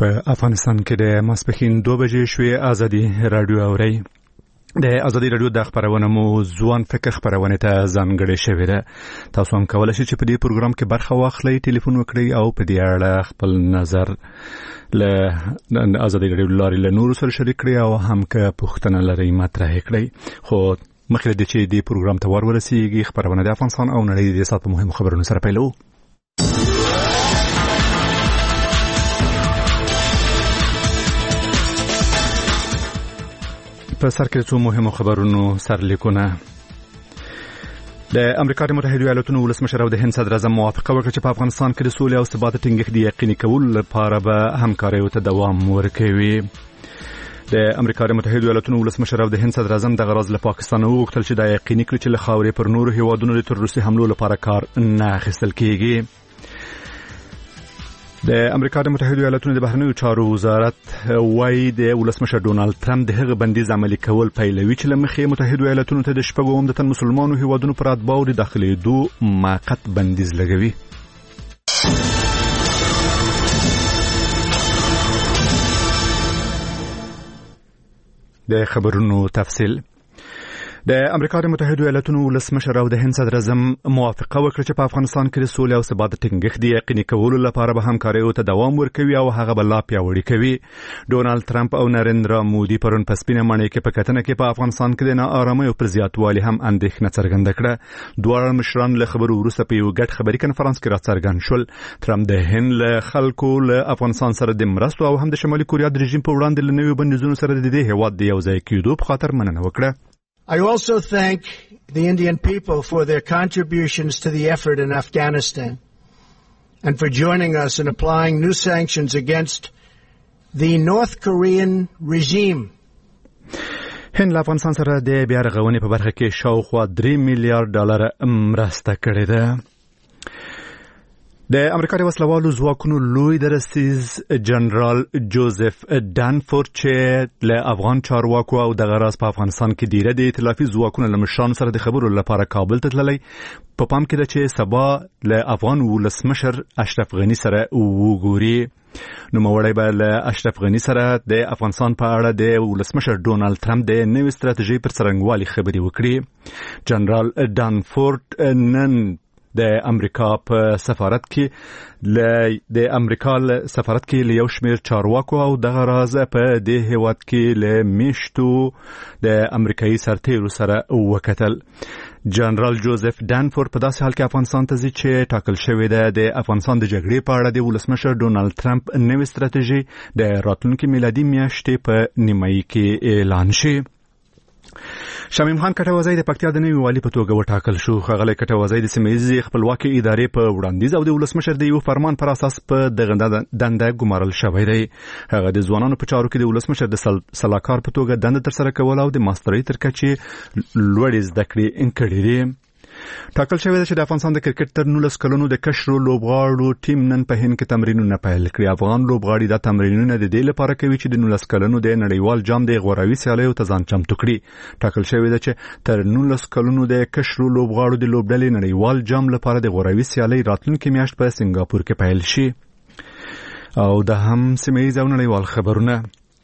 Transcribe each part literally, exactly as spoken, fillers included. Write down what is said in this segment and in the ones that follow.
په افغانستان کې د ماسپښین دوه بجې شوې ازادي رادیو اوري. د ازادي رادیو د خبرونه مو ځوان فکر خبرونه ته ځانګړې شوې ده. تاسو هم کولای شئ چې په دې پروګرام کې برخه واخلئ، ټلیفون وکړئ او په دې اړه خپل نظر له ازادي رادیو لارې له نورو سره شریک کړئ او هم که پوښتنه لرئ مطرح کړئ. خو مخکې له دې چې دې پروګرام ته ور ورسیږي، خبرونه د افغانستان او نړۍ د سات په مهمو خبرونو سره پیلو. په سر کې څو مهمو خبرونو سرلیکونه. د امریکا د متحده ایالاتونو ولسمشر او د هند صدر اعظم موافقه وکړه چې په افغانستان کې د سولې او ثبات ټینګښت یقیني کولو لپاره به همکارۍ ته دوام ورکوي. د امریکا د متحده ایالاتونو ولسمشر او د هند صدر اعظم د غرض له پاکستان وغوښتل چې دا یقیني کړي چې له خاورې پر نورو هیوادونو د تروریستي حملو لپاره کار نه اخیستل کیږي. د امریکا د متحده ایالاتونو د بهرنیو چارو وزارت وايي د ولسمشر ډونالد ټرمپ د هغه بندیز عملي کول پیلوي چې لمخې متحده ایالاتونو ته د شپږو عمدتاً مسلمانو هیوادونو پر اتباعو د داخلېدو موقت بندیز لګوي. د خبرونو تفصیل. د امریکا د متحده ایالاتونو ولسمشر او د هند صدر اعظم موافقه وکړه چې په افغانستان کې د سولې او ثبات ټینګښت د یقیني کولو لپاره به همکارۍ ته دوام ورکوي او هغه به لا پیاوړی کوي. ډونالد ټرمپ او نریندرا مودي پرون په سپینه ماڼۍ کې په کتنه کې په افغانستان کې د ناارامۍ او پر زیاتوالي هم اندېښنه څرګنده کړه. دواړه مشران له خبرو وروسته په یو ګډ خبري کنفرانس کې راڅرګند شول. ټرمپ د هند له خلکو له افغانستان سره د مرستو او هم د شمالي کوریا د رژیم په وړاندې له نویو بندیزونو سره د دې هیواد د یو ځای کېدو په خاطر مننه وکړه. I also thank the Indian people for their contributions to the effort in Afghanistan and for joining us in applying new sanctions against the North Korean regime. هند له افغانستان سره د بیا رغونې په برخه کې شاوخوا درې میلیارډ ډالر مرسته کړې ده. د امریکا د وسلوالو ځواکونو لوی درستیز جنرال جوزف ډانفورد چې له افغان چارواکو او د غراز په افغانستان کې ډیره د ائتلافي ځواکونو له مشرانو سره د خبرو لپاره کابل ته تللی، په پام کې ده چې سبا له افغان ولسمشر اشرف غني سره وګوري. نوموړی به له اشرف غني سره د افغانستان په اړه د ولسمشر ډونالد ټرمپ د نوې ستراتیژۍ پر څرنګوالي خبرې وکړي. جنرال ډانفورد نن د امریکا په سفارت کې ل د امریکا سفارت کې له یو شمېر چارواکو او د غراز په دې هیواد کې له میشتو د امریکایي سرتیرو سره وکتل. جنرال جوزف ډانفورد په داسې حال کې افغانستان ته ځي چې ټاکل شوې ده د افغانستان د جګړې په اړه د ولسمشر ډونالد ټرمپ نوې ستراتیژي د راتلونکي میلادي میاشتې په نیمایي کې اعلان شي. شمیم خان کټوازی د پکتیا د نوي والي په توګه وټاکل شو. ښاغلی کټوازی د سیمه ییزې خپلواکۍ ادارې په وړاندیز او د ولسمشر د یو فرمان پر اساس په دغه دنده ګمارل شوی دی. هغه د ځوانانو په چارو کې د ولسمشر د سلاکار په توګه دنده ترسره کول او د ماسترۍ تر کچې لوړې زده کړې کړې دي. ټاکل شوی دی چې د افغانستان د کرکټ تر نولس کلونو د کشرو لوبغاړو ټیم نن په هند کې تمرینونه پیل کړي. افغان لوبغاړي دا تمرینونه د دې لپاره کوي چې د نولس کلونو د نړیوال جام د غوراوي سیالیو ته ځان چمتو کړي. ټاکل شوی دی چې تر نولس کلونو د کشرو لوبغاړو د لوبډلې نړیوال جام لپاره د غوراوي سیالۍ راتلونکي میاشت په سنگاپور کې پیل شي. او د هم سیمه ییز او نړیوال خبرونه.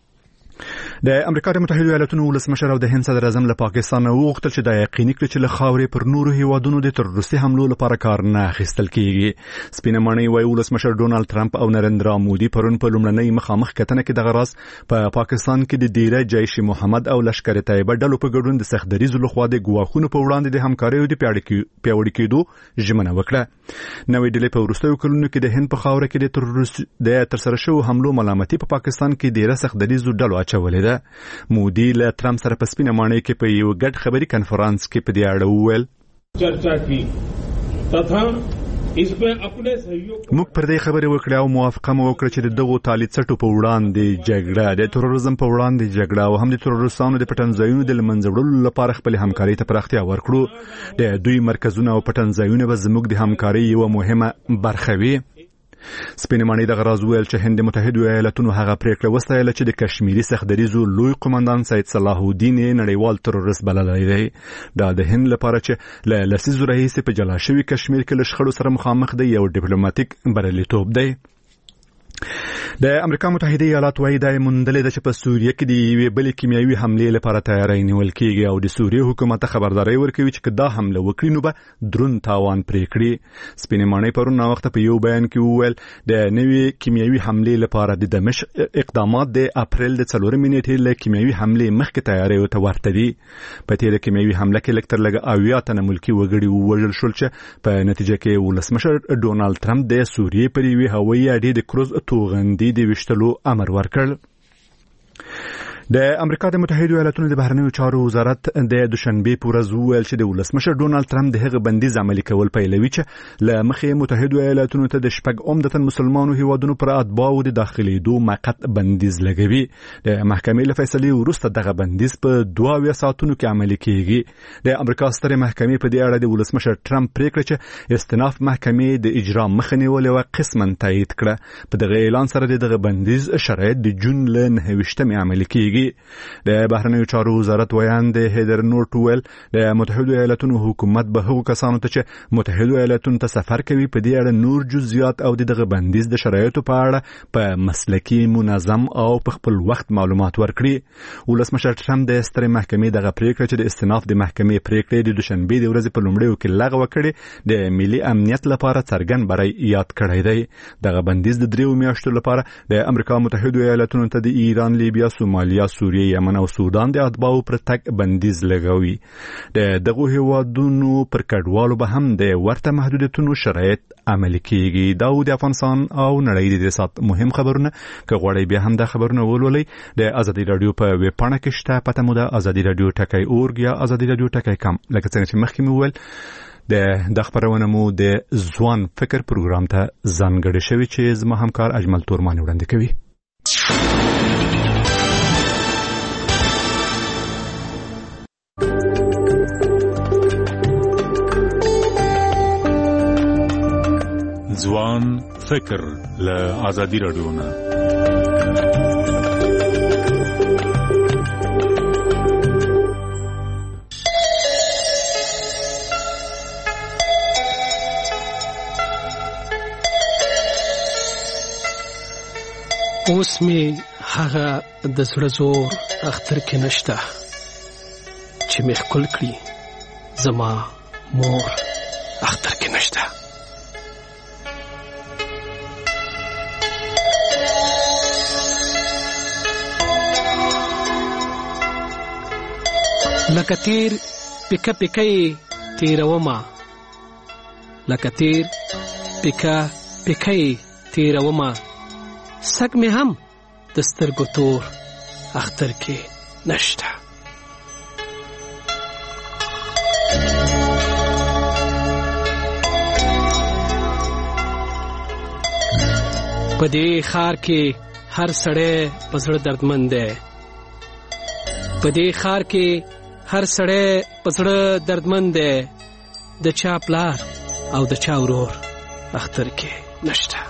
د امریکا د متحده ایالاتونو ولسمشر او د هند صدر اعظم له پاکستان وغوښتل چې دا یقیني کړي چې له خاورې پر نورو هیوادونو د تروریستي حملو لپاره کار نه اخیستل کیږي. سپینه ماڼۍ وايي ولسمشر ډونالد ټرمپ او نریندرا مودي پرون په لومړنۍ مخامخ کتنه کې د غراز په پا پاکستان کې د ډیره جیش محمد او لشکر طیبه ډلو په ګډون د سختدریزو لخوا د ګواښونو په وړاندې د همکاریو د پیاوړي کېدو ژمنه وکړه. نوې ډلې په وروستیو کلونو کې د هند په خاوره کې د تروریست د ترسره شوو حملو ملامتي په پا پاکستان کې ډیره سختدریزو ډلو اچولې ده. مودي له ټرمپ سره په سپینه ماڼۍ کې په یو ګډ خبري کنفرانس کې په دې اړه وویل چرچا کی تथा اسمه خپل سہیوگ موږ پر دې خبرې وکړې او موافقه مو وکړه چې دغه طالب څټو په وړاندې جګړه د تروریزم په وړاندې جګړه او هم د تروریستانو د پټنځایونو د لمنځوړلو لپاره خپل همکاري ته پراختیا ورکړو. د دوی مرکزونه او پټنځایونه به زموږ د همکاري یو مهمه برخه وي. سپینه ماڼۍ د غراز ویل چې هند متحده ایالاتونو هغه پریکړه وستایله چې د کشمیري سختدریزو لوی قومندان سید صلاح الدین نړیوال تروریست بللی دی. دا د هند لپاره چې له لسیزو راهیسې په جلا شوي کشمیر کې له شخړو سره مخامخ دی یو ډیپلوماټیک بریالیتوب دی. د امریکا متحده ایالات وايي د مندلې د په سوریه کې د یوې بلې کیمیاوي حملې لپاره تیاری نیول کېږي او د سوریه حکومت خبرداري ورکوي چې دا حمله وکړي نو به درون تاوان پرې کړي. سپینې ماڼۍ پرون وخت په یو بیان کې وویل د نوې کیمیاوي حملې لپاره د دمشق اقدامات د اپریل د څلورمې نیټې له کیمیاوي حملې مخکې تیاری ته ورته دي. په تیره کیمیاوي حمله کې لکتر لګ اویا تنه ملکی وګړي ووژل شول چې په نتیجه کې ولسمشر ډونالد ټرمپ د سوریه پر یوې هوایي اډې د کروز توغندي د وشتلو امر ورکړ. د امریکا د متحده ایالاتونو د بهرنیو چارو وزارت د دوشنبه په ورځ وویل چې د ولسمشر ډونالد ټرمپ د هغه بندیز عملي کول پیلوي چې له مخې متحده ایالاتونو ته د شپږ عمدتاً مسلمانو هیوادونو پر اتباعو د داخليدو موقت بندیز لګوي. د محکمې له فیصلې وروسته دغه بندیز په دوه اویا ساعتونو کې عملي کیږي. د امریکا ستره محکمې په دې اړه د ولسمشر ټرمپ پریکړه چې استناف محکمې د اجرا مخه نیولې و قسماً تایید کړه. په دغه اعلان سره دغه بندیز شرایط د جون له نهه ویشتمې عملي کیږي. د بهرنیو چارو وزارت ویان د هیدر نورت ویل د متحده ایالاتونو حکومت به هغو کسانو ته چې متحده ایالاتونو ته سفر کوي په دې اړه نور جزئیات او دغه بندیز د شرایطو په اړه په مسلکي منظم او په خپل وخت معلومات ورکړي. ولسمشر ټرمپ د سترې محکمې دغه پریکړه چې د استناف د محکمې پریکړې د دوشنبه د ورځې په لومړیو کې لغوه کړې د ملي امنیت لپاره څرګند بری یاد کړی دی. دغه بندیز د دریو میاشتو لپاره د امریکا متحده ایالاتونو ته د ایران، لیبیا، سومالیا، سوریه، یمن او سودان د اتباعو پر تک بندیز لګوي. د دغه هیوادونو پر کډوالو به هم د ورته محدودیتونو شرایط عملي کیږي. دا د افغانستان او نړۍ د سات مهم خبرونه که غواړئ بیا هم د خبرونه ولولئ د ازادي رادیو په ویب پاڼه کې شته. پته مو ده ازادي رادیو ټکی اورګ یا ازادي رادیو ټکی کام. لکه څنګه چې مخکې مو ویل د د خبرونه مو د ځوان فکر پروګرام ته ځانګړی شوی چې زما همکار اجمل تورمان وړاندې کوي. ځوان فکر له آزادی رادیو نه اوس می هغه د زړه زور اختر کې نشته چې می خپل کړی زما مور اختر کې نشته. لکه تیر پکا پکای تیروما لکه تیر پکا پکای تیروما سگ می هم دسترگو تور اختر کې نشته. په دې خار کې هر سړی په زړه دردمند دی. په دې خار کې هر سړی په زړه دردمند دی. د چا پلار او د چا ورور اختر کې نشته.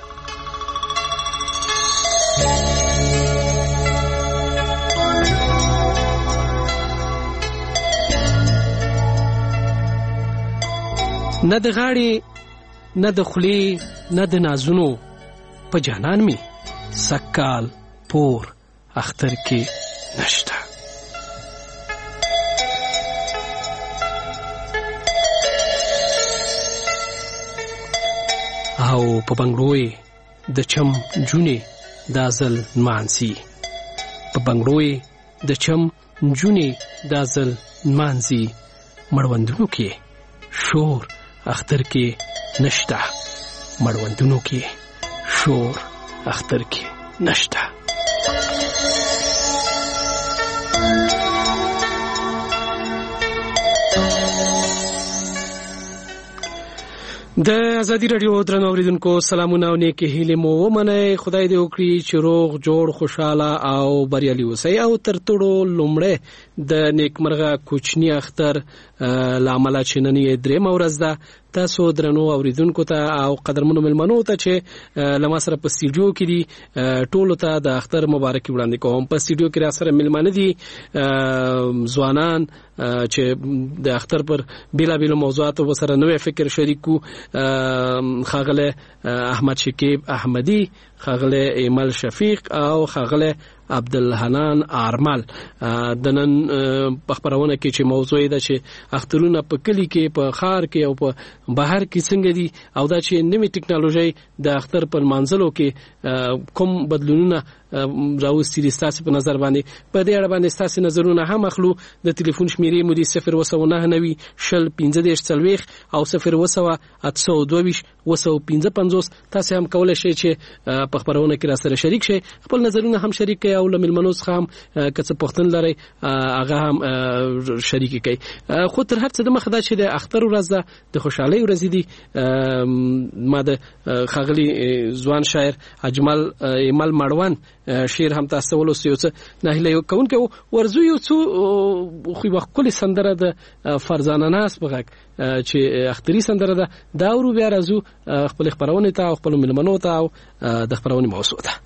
نه د غاړې نه د خولې نه د نازونو په جانان می سکال پور اختر کې نشته. او په بنگلوی د چم جونې دازل مانسی په بنگلوی د چم جونې دازل مانسی مړوندونو کې شور اختر کې نشته. مړوندونو کې شور اختر کې نشته. د ازادي رادیو درنو اوریدونکو سلامونه او نیکی هیله مو ومنئ. خدای دې وکړي چې روغ جوړ خوشاله او بریالي اوسئ. او تر ټولو لومړی د نیکمرغه کوچنی اختر لامل چې نن یې درېمه ورځ ده تاسو درنو اوریدونکو ته او قدرمنو ملمنو ته چې لمه سره په سټوډیو کې دي ټولو ته د اختر مبارکي وړاندې کوم. په سټوډیو کې را سره ملمنه دي ځوانان چې د اختر پر بیلابیلو موضوعاتو سره نوې فکر شریکو. خاغله احمد شکیب احمدی، خاغله ایمل شفیق او خاغله عبدالحنان آرمل. د نن په خبرونه کې چې موضوع ده چې اخترونه په کلی کې، په خار کې او په بهر کې څنګه دي او دا چې نوې ټکنالوژي د اختر پر منځلو کې کوم بدلونونه راوستي دي ستاسو په نظر باندې. په دې اړه باندې ستاسو نظرونه هم اخلو. د ټلیفون شمیرې مو دي صفر وسو نه نوي شل پنځه دیش څلويخ او صفر وسو اته دوه وسو پنځه پنځوس. تاسو هم کولای شئ چې په خبرونه کې را سره شریک شئ، خپل نظرونه هم شریک کړئ او لملمنو څخه هم کڅ پښتون لري هغه هم شریک کړئ. خو تر هر څه د مخه دا چې د اختر ورځ ده، د خوشحالۍ ورځ دي. ما د خاغلی ځوان شاعر اجمل ایمل مړوان شعر هم تاسو ولوسیو څه نه هله کوم کې ورزو یو څو خو وخت کلی سندره د فرزانه ناس بغاک چې اختری سندره ده دا ورو بیا راځو خپل خبرونه ته او خپل ملمنو ته او د خبرونه موضوع ده.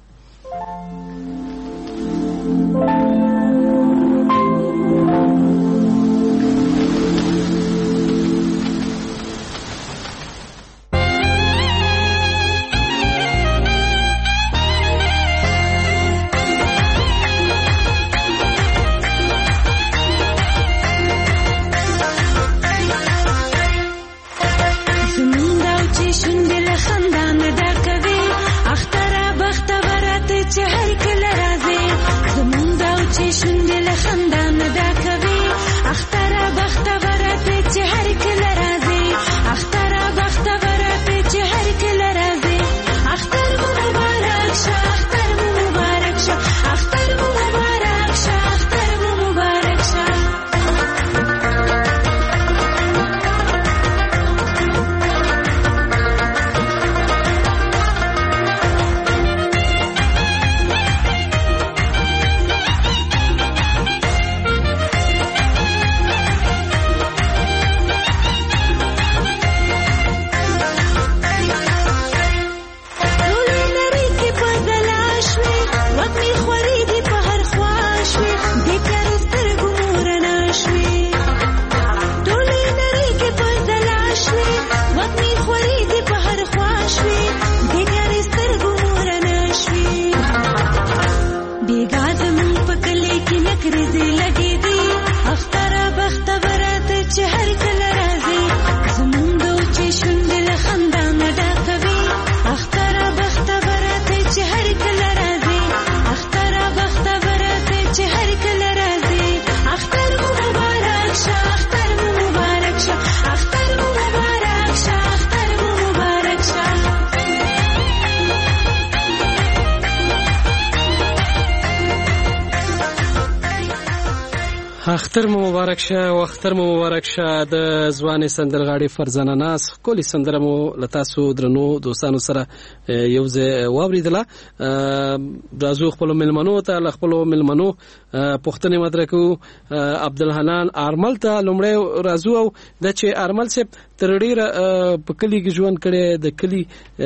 اختر مو مبارک شه او اختر مو مبارک شه. د ځواني سندرغاړي فرزانه ناس کولی سندره مو لتاسو درنو دوستانو سره یو ځای واوریدله. راځو خپل ملمنو ته خپل ملمنو پښتني مدرکو عبدالحنان آرمل ته لومړی راځو. او د چې آرمل صاحب تر ډیره په کلی کې ژوند کړي، د کلی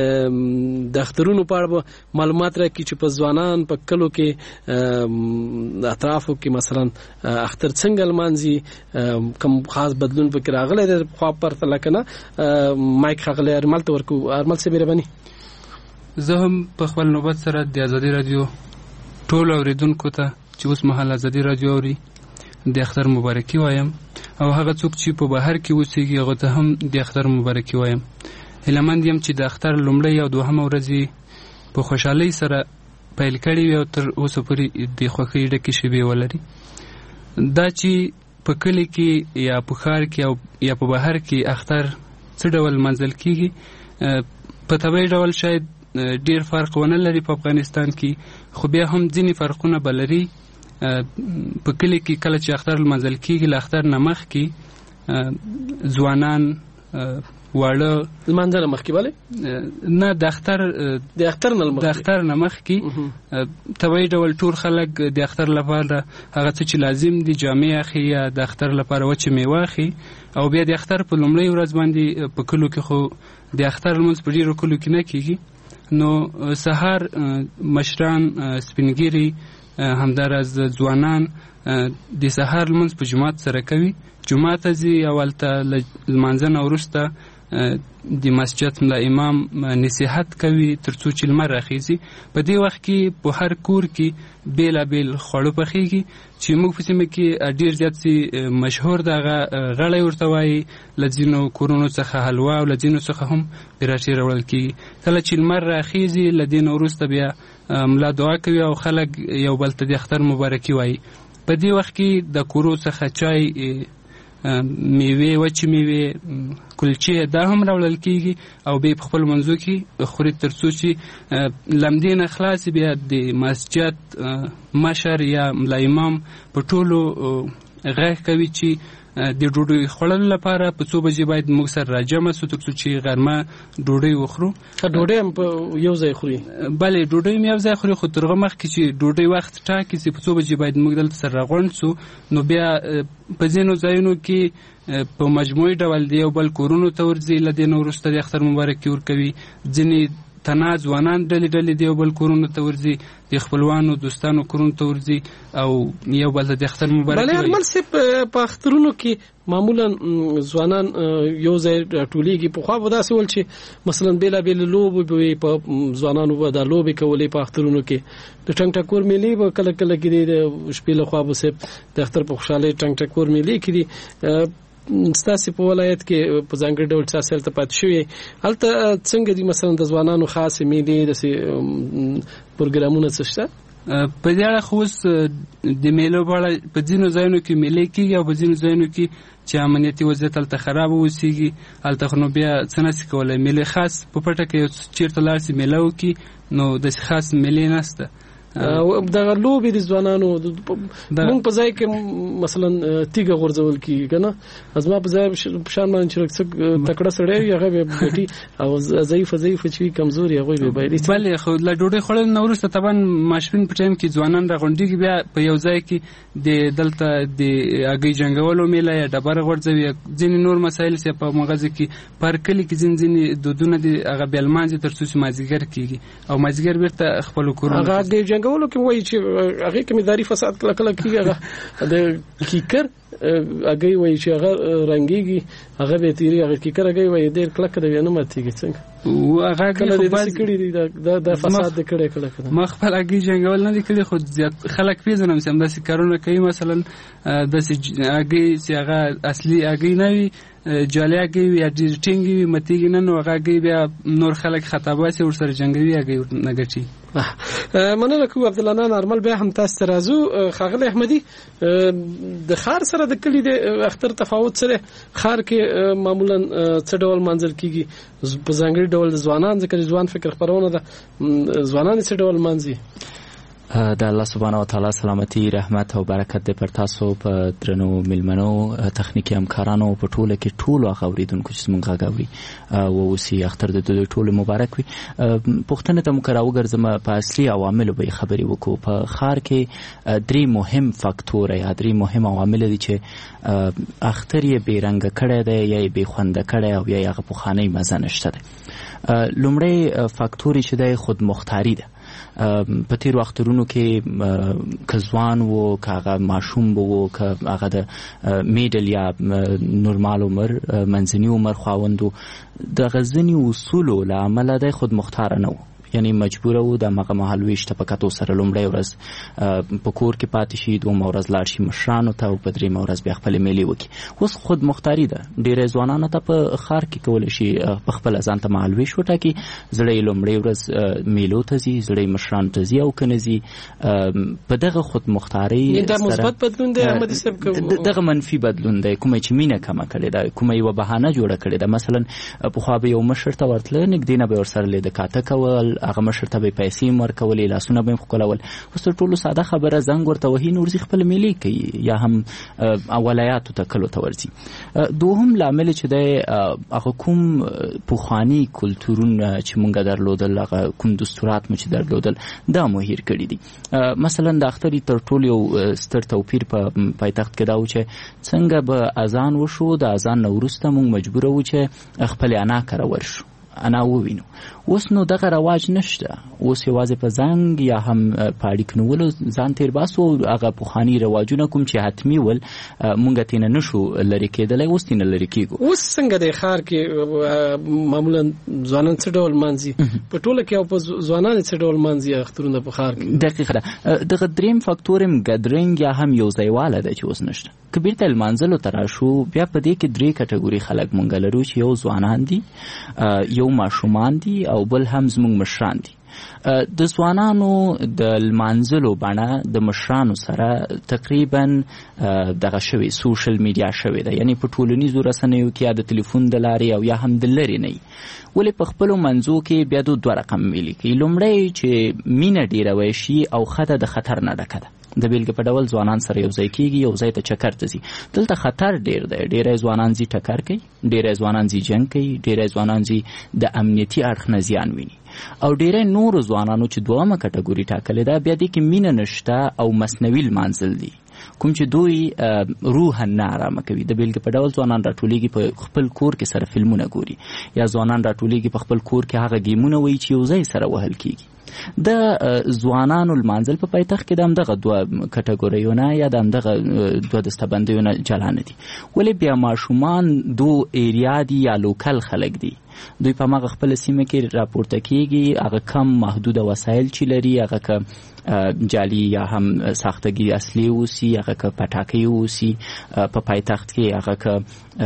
د اخترونو په اړه معلومات راکړي چې په ځوانان په کلو کې اطرافو کې مثلا اختر څنګه لمانځي، کوم خاص بدلون پکې راغلی د خوا پرته لکنه مایک خغلی ارمل ته ورکو. ارمل څه مهرباني. زه هم په خپل نوبت سره د ازادي رادیو ټول اوریدونکو ته چې اوس مهال ازادي رادیو اوري د اختر مبارکي وایم، او هغه څوک چې په بهر کې اوسېږي هغه ته هم د اختر مبارکي وایم. هیلهمند یم چې د اختر لومړۍ او دوهمه ورځې په خوشحالۍ سره پیل کړي وي او تر اوسه پورې د خوښۍ ډکې شېبې ولري. دا چې په کلي کې یا په ښار کې او یا په بهر کې اختر څه ډول منځل کېږي، په طبیعي ډول شاید ډېر فرق ونه لري په افغانستان کې، خو بیا هم ځینې فرقونه به لري. په کلي کې کله چې اختر لمانځل کېږي له اختر نه مخکې ځوانان واړه لمانځنه مخکې بله نه د اختر د اختر نه د اختر نه مخکې طبیعي ډول ټول خلک د اختر لپاره هغه څه چې لازم دي جامې اخلي یا د اختر لپاره وچې میوه اخلي او بیا د اختر په لومړۍ ورځ باندې په کلو کې خو د اختر لمونځ په ډېرو کلو کې نه کېږي نو سهار مشران سپینګیري همداراز ځوانان د سهار لمونځ په جماعت سره کوي جماعت ته ځي او هلته له لمانځه نه وروسته د مسجد ملا امام نصیحت کوي تر څو چې لمر راخیږي په دې وخت کې په هر کور کې بېلابېل خواړه پخېږي چې موږ په سیمه کې ډېر زیات سي مشهور دغه غړی ورته وایي له ځینو کورونو څخه حلوا او له ځینو څخه هم پیراشي راوړل کېږي کله چې لمر راخیږي له دې نه وروسته بیا ملا دعا کوي او خلک یو بل ته د اختر مبارکي وایي په دې وخت کې د کورو څخه چای میوې وچې میوې کلچې دا هم راوړل کېږي او بیا په خپل منځو کې خوري تر څو چې لمدې نه خلاص بیا د مسجد مشر یا ملا امام په ټولو غږ کوي چې د ډوډۍ خوړلو لپاره په څو بجې باید موږ سره راجمع سو تر څو چې غرمه ډوډۍ وخورو ډوډۍ هم یو ځای خوري بله ډوډۍ هم یو ځای خوري خو تر هغه مخکې چې ډوډۍ وخت ټاکي چې په څو بجې باید موږ دلته سره راغونډ سو نو بیا په ځینو ځایونو کې په مجموعي ډول د یو بل کورونو ته ورځي له دې نه وروسته د اختر مبارکي ورکوي ځینې تنها ځوانان ډلې ډلې د یو بل کورونو ته ورځي د خپلوانو دوستانو کورونو ته ورځي او یو بل ته د اختر مبارکي بله ارمل صاحب په اخترونو کې معمولا ځوانان یو ځای راټولیږي پخوا به داسې ول چې مثلا بېلابېلې لوبې به وي په ځوانانو به دا لوبې کولې په اخترونو کې د ټنګ ټکور میلې به کله کله کېدې د شپې لخوا به صاحب د اختر په خوشحالۍ ټنګ ټکور میلې کېدې ستاسې په ولایت کې په ځانګړي ډول ستاسې هلته پاتې شوي هلته څنګه دي مثلا د ځوانانو خاصې میلې داسې پروګرامونه څه شته په دې اړه خو اوس د میلو په اړه په ځینو ځایونو کې میلې کېږي او په ځینو ځایونو کې چې امنیتي وضعیت هلته خراب اوسېږي هلته خو نو بیا څه نسي کولی میلې خاص په پټه کې یو چېرته لاړ سي میله وکړي نو داسې خاص میلې نسته دغه لوبې د ځوانانو مونږ په ځای کې مثلا تیږه غورځول کېږي که نه زما په ځای په شان باندې چې څه تکړه سړی وي هغه به ګټي او ضعیفه ضعیفه چې وي کمزوري هغوی به بایلي بلې خو له ډوډۍ خوړلو نه وروسته طبعا ماشپین په ټایم کې ځوانان راغونډېږي بیا په یو ځای کې د دلته د هګۍ جنګولو میله یا ډبره غورځوي ځینې نور مسایل چې په مغزه کې پر کلي کې ځینې ځینې دودونه دي هغه بیا لمانځي تر څو چې مازدیګر کېږي او مازدیګر بیرته خپلو کورونو ولو کې وایي چې هغه کمیداري فساد کله کله کیږي هغه د کیکر هغه وایي چې هغه رنگيږي هغه به تیری هغه کیکر هغه وایي ډېر کله کله نه ماتيږي څنګه او هغه کله د سکړې د د فساد د کړه کړه کړه ما خپل هغه جنگول نه کړي خو زیات خلک پیژنم چې همداسې کارونه کوي مثلا د هغه چې هغه اصلي هغه نه وي جاليږي یا ډیټینګ وي متیږي نه نو هغه بیا نور خلک خطاباسي ور سره جنگوي هغه نه ګټي مننه کوم عبد الله نارمل به هم تاسو ترازو خاغلی احمدي د خار سره د کلی د اختر تفاوت سره خار کې معمولا څه ډول منځل کیږي په ځانګړي ډول ځوانان ځکه ځوان فکر خبرونه ده ځوانان څه ډول منځي د الله سبحانه و تعالی سلامتی رحمت او برکت دې پر تاسو په درنو ملمنو تخنیکی همکارانو په ټوله کې ټولو اوریدونکو چې مونږه غاوري او اوسې اختر د دوی ټولو مبارک وي پښتنه ته مکرا وګرځم په اصلي عواملو به خبري وکړو په خار کې درې مهم فاکتور یا درې مهم عوامل دي چې اختر یې بیرنګ کړي دی یا یې بې خوند کړي او یا هغه په خانه مزه نشته دی لومړی فاکتور چې دی خود مختاری ده په تیر وختونو کې کزوان وو کاغه ماشوم وو کاغه د میډل یا نورمال عمر منځنی عمر خواوندو د غزنی اصول له عمله د خود مختار نه وو یعنی مجبور وو د مغه محل ویشت په کتو سره لومړی ورځ په کور کې پاتې شي دوه ورځ لاړ شي مشرانو ته او په درې ورځ بیا خپل میلې وکي اوس خود مختاری ده ډېر ځوانانو ته په خار کې کول شي په خپل ځان ته محل ویش وټا کې زړې لومړی ورځ میلو ته زی زړې مشران ته زی او کنيزي په دغه خود مختاری دا مثبت بدلون دی احمد صاحب دغه منفي بدلون دی کومه چې مینه کمه کړي دا کومه یو بهانه جوړه کړي دا مثلا په خو به یو مشر ته ورتل نګ دینه به ورسره لید کاته کول هغه مشر ته به پیسې ورکولې، لاسونه به یې ښکلول. اوس تر ټولو ساده خبره زنګ ورته وهي نو ورځي خپل میلې کوي یا هم ولایاتو ته کلو ته ورځي. دوهم لامل چې دی هغه کوم پخواني کلتورونه چې مونږ درلودل، هغه کوم دستورات مو چې درلودل دا مو هیر کړي دي. مثلا د اختري تر ټولو یو ستر توپیر په پایتخت کې دا و چې څنګه به اذان وشو، د اذان نه وروسته مونږ مجبور وو چې خپل انا کره ورشو، انا ووینو. اوس نو دغه رواج نشته، اوس یوازې په زنګ یا هم په اړیک نیولو ځان تیر باسو. هغه پخواني رواجونه کوم چې حتمي ول مونږ تینه نشو لري کېدلی، اوس تینه لري کېږو. اوس څنګه د ښار کې معمولا ځوانان څه ډول مانځي په ټوله کې او په ځوانان څه ډول مانځي اخترونه په ښار کې؟ دقیقه ده. دغه دریم فاکتور هم ګدرینګ یا هم یو ځایواله ده چې اوس نشته. که بیرته لمانځلو ته راشو بیا په دې کې درې کټګوري خلک مونږ لرو چې یو ځوانان دي، یو ماشومان دي او بل هم زموږ مشران دي. د ځوانانو د لمانځلو بڼه د مشرانو سره تقریبا دغه شوی سوشل میډیا شوی ده، یعنی په ټولنیزو رسنیو کې یا د تلیفون د لارې او یا هم د لرې نه. ولې په خپلو منځو کې بیا دوه رقم میلي کوي. لومړی چې مینه ډېره وشي او خطه د خطر نه ډکه ده. د بیلګې په ډول ځوانان سره یو ځای کېږي، یو ځای ته چکر ته ځي. دلته خطر ډېر دی. ډېری ځوانان ځي ټکر کوي، ډېری ځوانان ځي جنګ کوي، ډېری ځوانان ځي د امنیتي اړخ نه زیان ویني. او ډېری نورو ځوانانو چې دویمه کټګوري ټاکلې ده بیا دې کې مینه نشته او مصنوي لمانځل دي، کوم چې دوی روحا نه ارامه کوي. د بیلګې په ډول ځوانان راټولیږي په خپل کور کې سره فلمونه ګوري، یا ځوانان راټولیږي په خپل کور کې هغه ګیمونه وایي چې یو ځای سره وهل کېږي. د ځوانانو لمانځل په پایتخت کې د همدغه دوه کټګوریونه یا د همدغه دوه دسته‌بندیونه جلا نه دي. ولې بیا ماشومان دو ایریا دي یا لوکل خلک دي، دوی په هغه خپل سیمه کې راپورته کېږي، هغه کم محدوده وسایل چې لري، هغه که جالي یا هم ساختګي اصلي اوسي، هغه که پټاکۍ اوسي په پایتخت کې، هغه که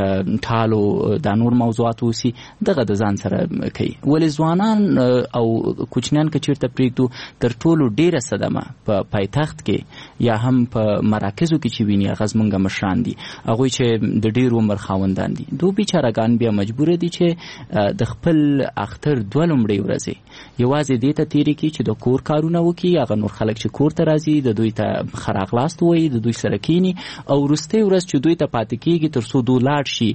ټالو دا نور موضوعات اوسي، دغه د ځان سره کوي. ولې ځوانان او کوچنیان که چېرته پرېږدو تر ټولو ډېره صدمه په پایتخت کې یا هم په مراکزو کې چې ویني هغه زموږ مشران دي، هغوی چې د ډېر عمر خاوندان دي. دو بیچارهګان بیا مجبوره دي چې د خپل اختر دوه لومړۍ ورځې یوازې دې ته تېرې کړي چې د کور کارونه وکړي. هغه نور خلک چې کور ته راځي د دوی ته ښه راغلاست ووایي، د دوی سره کښېني، او وروستۍ ورځ چې دوی ته پاتې کېږي تر څو دوی لاړ شي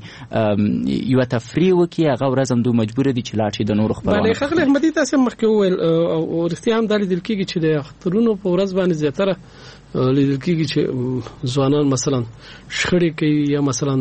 یوه تفریح وکړي، هغه ورځ هم دوی مجبوره دي چې لاړ شي د نورو خپرونه. ښاغلی احمدي تاسې مخکې وویل او رښتیا هم دا لیدل کېږي چې د اخترونو په ورځ باندې زیاتره لیدل کېږي چې ځوانان مثلا شخړې کوي، یا مثلا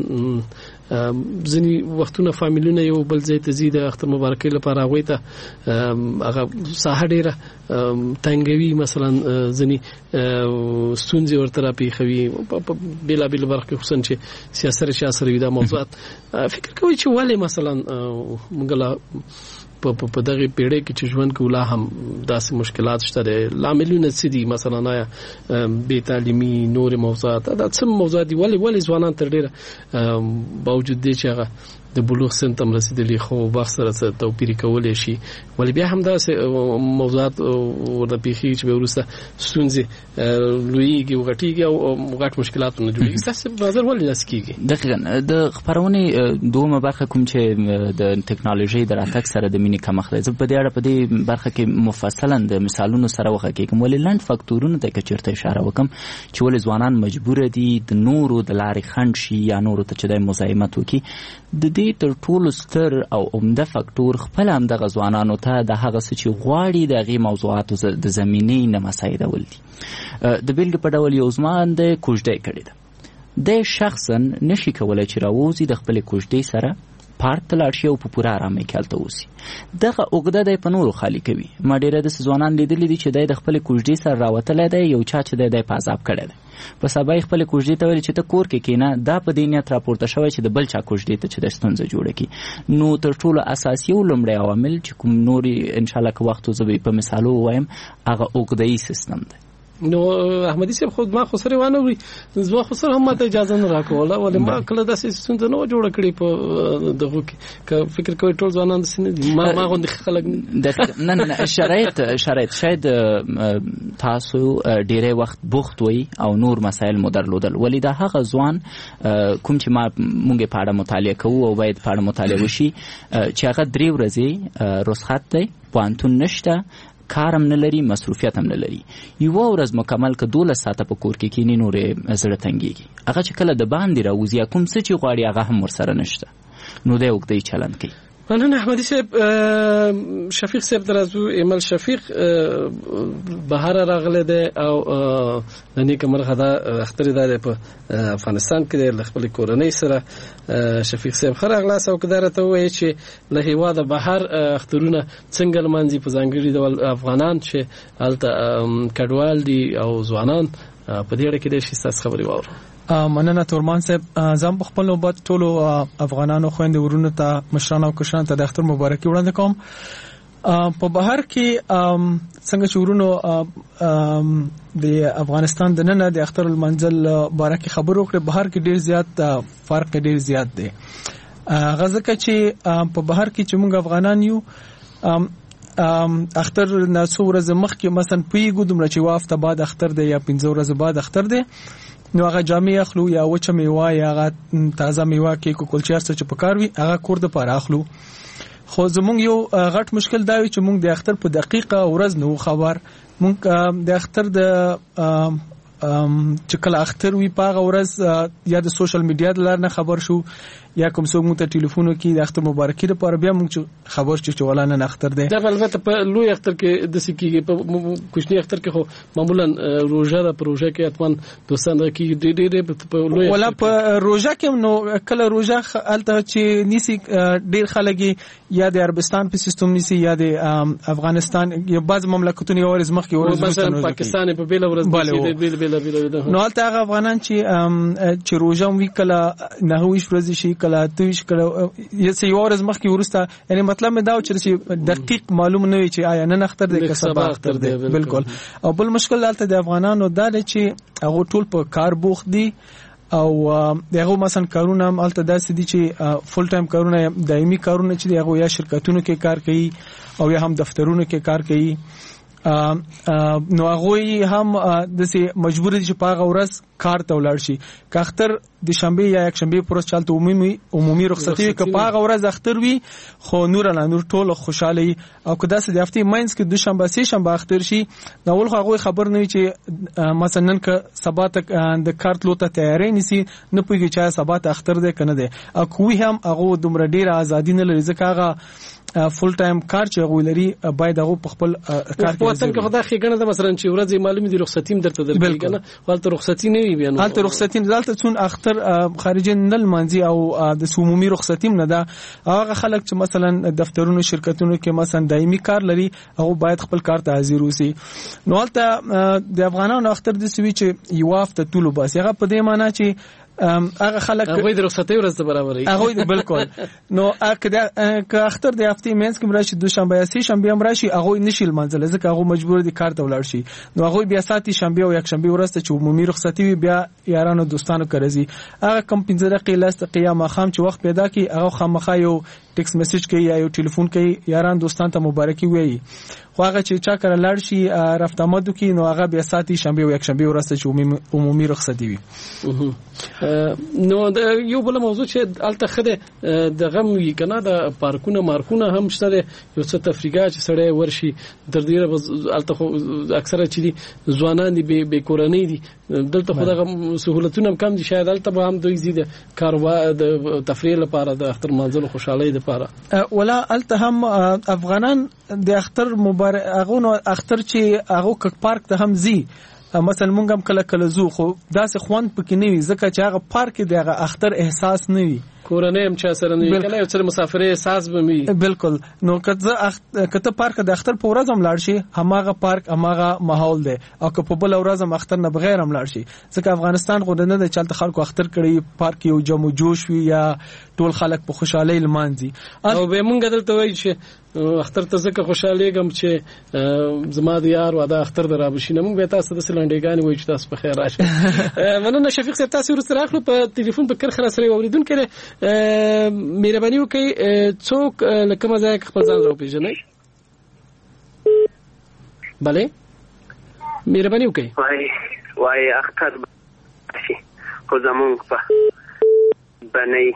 ځینې وختونه فامیلونه یو بل ځای ته ځي د اختر مبارکۍ لپاره، هغوی ته هغه ساحه ډېره تنګوي، مثلا ځینې ستونزې ورته راپېښوي په بېلابېلو برخو کې، خصوصا چې سیاست شا سره وي دا موضوعات. فکر کوئ چې ولې مثلا موږ لا په دغه پیړۍ کې چې ژوند کوو لا هم داسې مشکلات شته دي؟ لاملونه څه دي؟ مثلا آیا بې تعلیمي، نور موضوعات، دا څه موضوعات دي؟ ولې ولې ځوانان تر ډېره باوجود دی چې هغه د بلوغ سن ته رسیدلي خو وخت سره څه توپیر کولی شي، ولې بیا هم داسې موضوعات ورته پېښېږي چې بیا وروسته ستونزې لویېږي، وغټېږي او غټ مشکلات نه جوړېږي؟ ستاسې په نظر ولې داسې کېږي؟ دقیقاً د خپرونې دومره برخه کوم چې د ټکنالوژۍ د راتګ سره د مینې کمښت دی، زه په دې اړه په دې برخه کې مفصلا د مثالونو سره وغږېږم. ولې لنډ فکتورونو ته که چېرته اشاره وکړم چې ولې ځوانان مجبوره دي د نورو د لارې خنډ شي یا نورو ته چې دی مزاحمت وکړي، د دې تر ټولو ستر او عمده فکتور خپل همدغه ځوانانو ته د هغه څه چې غواړي د هغې موضوعاتو د زمینې نه مساعدول دي. د بیلګې په ډول یو ځوان د کوژدۍ کړې ده، دی شخصا نشي کولی چې راووځي د خپلې کوژدۍ سره پارک ته لاړ شي او په پوره ارامۍ کې هلته اوسي. دغه عقده دی په نورو خالي کوي. ما ډېره داسې ځوانان لیدلي دي چې دی د خپلې کوژدې سره راوتلی دی، یو چا چې دی دی په عذاب کړی دی، په سبا یې خپلې کوژدې ته ویلي چې ته کور کې کښېنه، دا په دې نیت راپورته شوی چې د بل چا کوژدې ته چې د ستونزه جوړه کړي. نو تر ټولو اساسي او لومړی عوامل چې کوم نورې انشاءالله که وخت زه به په مثالو ووایم، هغه عقده‌یي سیستم دی. نو احمدي صاحب خود ما خو سره وانه وي زما خو سره هم ته اجازه نه راکوله ولې ما کله داسې څه نه جوړ کړی په دغه کې فکر کوي ټول ځوانان د سینې ما ما غوند خلک نه نه شرایط شرایط شاید تاسو ډیره وخت بوخت وي او نور مسایل مو درلودل ولې دا هغه ځوان کوم چې ما مونږه په اړه مطالعه کوو او باید په اړه مطالعه وشي چې هغه درې ورځې رخصت دی پوهنتون نشته کارم نه لري مصروفیت هم نه لري یو ورځ مکمل که دولس ساعته په کور کې کینی نورې زړه تنګيږي هغه چې کله د باندې راوځي کوم څه چې غواړي هغه هم ورسره نشته نو دی وګړي چلند کوي. مننه احمدي صاحب. شفیق صاحب درازو ایمل شفیق بهر راغله ده او د نیک مرغه ده اختر ده په افغانستان کې د خپل کورنۍ سره. شفیق صاحب خره اغلاس او کدارته وایي چې له هیواده بهر اخترونه څنګه لمانځي په ځانګړي ډول افغانان چې الته کډوال دي او ځوانان په دې اړه کې د شي خبري واورو. مننه تورمان صاحب. زم په خپل نوبت ټولو افغانانو خويندې ورونو ته مشرانو او کشرانو ته د اختر مبارکي وړاندې کوم. په بهر کې څنګه چې ورونو د افغانستان د نن د اختر المنزل بارکه خبرو کړې بهر کې ډیر زیات فرق ډیر زیات دی. غزه چې په بهر کې چې موږ افغانان یو اختر نه څو ورځې مخکې مثلا پیګو دومره چې وافته بعد اختر دی یا پنځه ورځې بعد اختر دی نو هغه جامې اخلو یا وچه میوه یا هغه تازه میوه کې کو کلچر څه چې پکاروي هغه کور د پاره اخلو. خو زمونږ یو غټ مشکل دا وي چې مونږ د اختر په دقیقه ورځ نو خبر مونږ د اختر د چې کله اختر وی پاغه ورځ یا د سوشل میډیا د لار نه خبر شو یا کوم څوک مو ته ټلیفون وکي د اختر مبارکي لپاره بیا موږ خبر شو چې ولانه نه اختر دی. دا البته په لوی اختر کې د سکیږي په کوچنی اختر کې خو معمولا روزه د پروژه کې اتمن دوستان کې ډېر ډېر په لوی ولا په روزه کې نو کله روزه الته چې نیسی ډېر خلک یا د عربستان په سیستم نیسی یا د افغانستان یا بعض مملکتونو یو ورځ مخکې ورځ مثلا پاکستان په بیل ورځ بیل بیل بیل نو الته هغه افغانان چې چې روزه وی کله نه ویش ورځ شي کله تویش کله یې یو ورځ مخکې ورسته یعنی مطلب مې دا چې دقیق معلوم نه وي چې آیا نن اختر دی که سبا اختر دی. بالکل. او بل مشکل دلته د افغانانو دا دی چې هغه ټول په کار بوخت دي او دغه مثلا کارونه هم الته داسې دي چې فول ټایم کارونه دایمي کارونه چې هغه یا شرکتونو کې کار کوي او یا هم دفترونو کې کار کوي نو هغه هم د سي مجبور دي چې پاغه ورځ کار ته ولاړ شي. که اختر د شنبه یا یک شنبه پروس چالت عمومي عمومي رخصتي که پاغه ورځ اختر وي خو نور نه نور ټول خوشاله او که داسې د هفته ماینس کې دوشنبه سه شنبه اختر شي نو ول هغه خبر نه وي چې مثلا نن که سبا ته د کارت لوته تیاری نسی نه پوهیږي چې سبا ته اختر دی کنه دی او کوی هم هغه دومره ډیره ازادي نه لري ځکه هغه فول ټایم کار چې غوړي باید هغه په خپل کار کې وطن کې خدای خېګنه ده مثلا چې ورځې معلومي دي رخصتیم درته درکړي کنه حالت رخصتي نه وي بیان حالت رخصتي دلته څون اختر خارجي نل مانځي او د عمومي رخصتیم نه ده هغه خلک چې مثلا دفترونو شرکتونو کې مثلا دایمي کار لري هغه باید خپل کار ته حاضر وسی. نو حالت د افغانانو اختر د سوي چې یو هفته طول بس هغه په دې معنی چې هغه خلک هغه د رخصتي ورځ برابرې هغه بالکل نو که اختر د هفته مینس کې مرشي دوشنبه یا سه شنبه هم راشي هغه نشي منځل ځکه هغه مجبور دي کار ته ولاړ شي نو هغه بیا ساتي شنبه او یک شنبه ورځ ته چې عمومي رخصتي بیا یارانو دوستانو کرزي هغه کم پنځه دقیقې لاست قیام خام چې وخت پیدا کی هغه خامخا یو ټیکس میسج کوي یا یو ټلیفون کوي یاران دوستان ته مبارکي وایي خو هغه چې چا کړه لاړ شي رفت آمدو کې نو هغه بیا ساتي شنبه او یک شنبه ورځ ته چې عمومي رخصتي وي. نو یو بل موضوع چې الته خده د غم وی کنه د پارکونه مارکونه هم شته یو څه تفریحات چې سړی ورشي در دې الته خو اکثره چې دي ځوانان دي به کورنۍ دي دلته خو د سہولتونه کم دي شاید الته به هم دوی زیاده کاروبار د تفریح لپاره د اختر منځلو خوشحالي لپاره ولا الته هم افغانان د اختر مبارک هغه اختر چې هغه ک پارک ته هم زی مثلا مونږ هم کله کله زو خو داسې خوان پکې نه وي ځکه چې هغه پارک دغه اختر احساس نه وي کورنۍ هم چا سره نه کله یو څه مسافرې احساس به وي. بالکل. نو کته کته پارک د اختر په ورځ هم لاړ شي هماغه پارک هماغه ماحول دی او که په بل ورځ هم اختر نه بغیر هم لاړ شي ځکه افغانستان خو نه د چلته خلکو اختر کړي پارک یو جمع جوش وي یا ټول خلک په خوشحالي لمانځي او به مونږ دلته وایي چې اختر ته ځکه خوشحالېږم چې زما د یار واده اختر در رابشي نه مونږ به تاسو د سلنډېګانې وایي چې تاسو په خیر راشئ. مننه شفیق صاحب تاسو وروسته راغلو په ټلیفون په کرخه سره اوریدونکو مهرباني وکړئ څوک له کومه ځایه خپل ځان راوپېژنئ. بله مهرباني وکړئ. وای وای اختر شي خو زمونږ په بنئ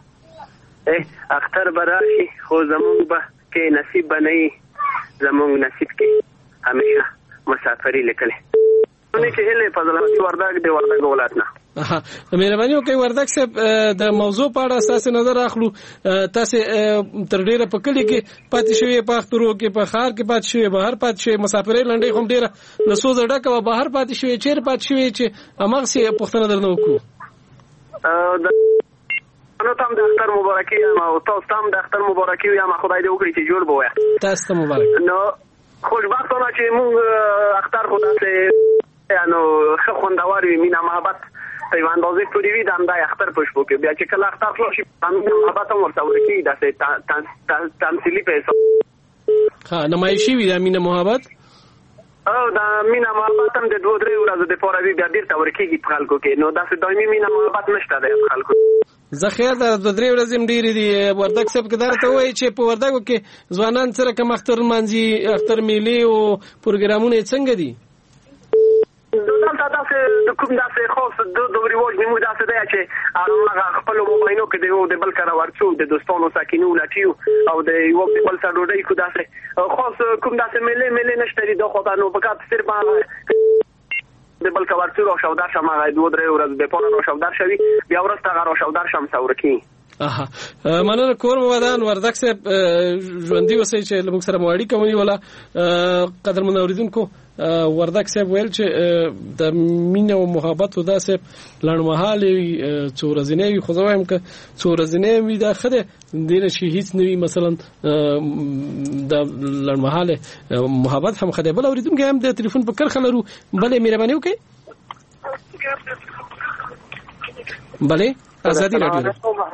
اختر به راشي خو زمونږ به کې نصیب به نه وي زمونږ نصیب کې همیشه مسافري لیکلی نه چې هیلې فضل احمد وردګ دی وردګ ولایت نه. مهرباني وکړئ وردګ صاحب د موضوع په اړه ستاسو نظر اخلو. تاسو تر ډیره په کلی کې پاتې شوی په اخترو کې په ښار کې پاتې شوی بهر پاتې شوی مسافرۍ لنډۍ هم ډیره له سوزه ډکه وه بهر پاتې شوی چیرې پاتې شوی چې هماغسې پوښتنه درنه وکړو. نو تام د اختر مبارکي یم او تاسو تام د اختر مبارکي یم خدای دې وکړي چې جوړ به وایه تاسو ته مبارک. نو خوشبختانه چې مونږ اختر خو داسې نو ښه خوندور وي مینه محبت په یوه اندازې پورې وي د همدای اختر په شپو کې بیا چې کله اختر خلاص شي مینه محبت هم ورته ورکېږي داسې تمثیلي په حساب ها نمایشي وي دا مینه محبت او دا مینه محبت هم د دوه درې ورځو دپاره وي بیا بېرته ورکېږي په خلکو کې نو داسې دایمي مینه محبت نشته دی په خلکو. زه خیال ده د درې ورځې هم ډېرې دي وردګ صاحب که دا راته ووایي چې په وردګو کې ځوانان سره کوم اختر لمانځي اختر میلې او پروګرامونه یې څنګه دي؟ دلته داسې د کوم داسې خاص دود او رواج زموږ داسې دی چې هغه خپلو موبایلو کې د یو د بل کره ورڅو د دوستانو ساکینو لټیو او د یو بل سره ډوډۍ کو داسې خاص کوم داسې میلې میلې نشته دي دا خو دا نو فقط صرف د بل کا ورڅو او شودار شم هغه دوه درې ورځې د پاره او شودار شوي بیا ورسته هغه او شودار شم څورکی. اها مننه کور مودان وردګ صاحب ژوندۍ اوسئ چې موږ سره مو اړیکه ونیوله. قدرمن اوریدونکو وردګ صاحب ویل چې د مینه او محبت او داسې لنډمهالې وي څو ورځنۍ وي خو زه وایم که څو ورځنۍ وي دا ښه دی دې نه چې هېڅ نه وي مثلا د لنډمهالې محبت هم ښه دی. بل اوریدونکی هم د تلیفون په کرښه لرو. بلې مهرباني وکړئ. بلې ازادي راډیو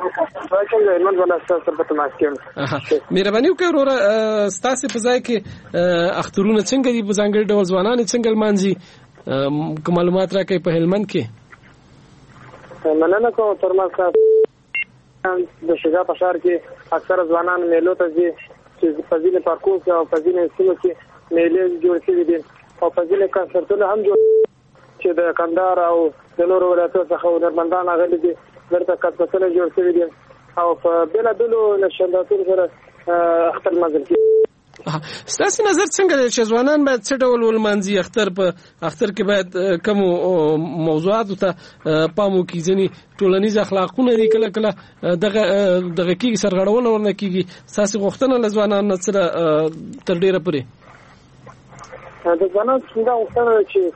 مهرباني وکړئ وروره ستاسې په ځای کې اخترونه څنګه دي په ځانګړي ډول ځوانان یې څنګه لمانځي که معلومات راکړئ په هلمند کې. مننه کوم ترمن صاحب د شګا په ښار کې اکثره ځوانان میلو ته ځي چې په ځینې پارکونو کې او په ځینې سیمو کې میلې جوړ شوي دي او په ځینې کنسرتونه هم جوړ چې د کندهار او د نورو ولایتونو څخه هنرمندان راغلي دي درته کنسرتونه جوړ شوي دي او په بېلابېلو نشنداتونو سره اختر لمانځل کېږي. ستاسې نظر څنګه دی چې ځوانان باید څه ډول ولمانځي اختر په اختر کې باید کومو موضوعاتو ته پام وکړي ځینې ټولنیز اخلاقونه دي کله کله دغه دغه کېږي سرغړونه ورنه کېږي ستاسې غوښتنه له ځوانانو نه څه تر ډېره پورې د ځوانانو څنګه غوښتنه ده چې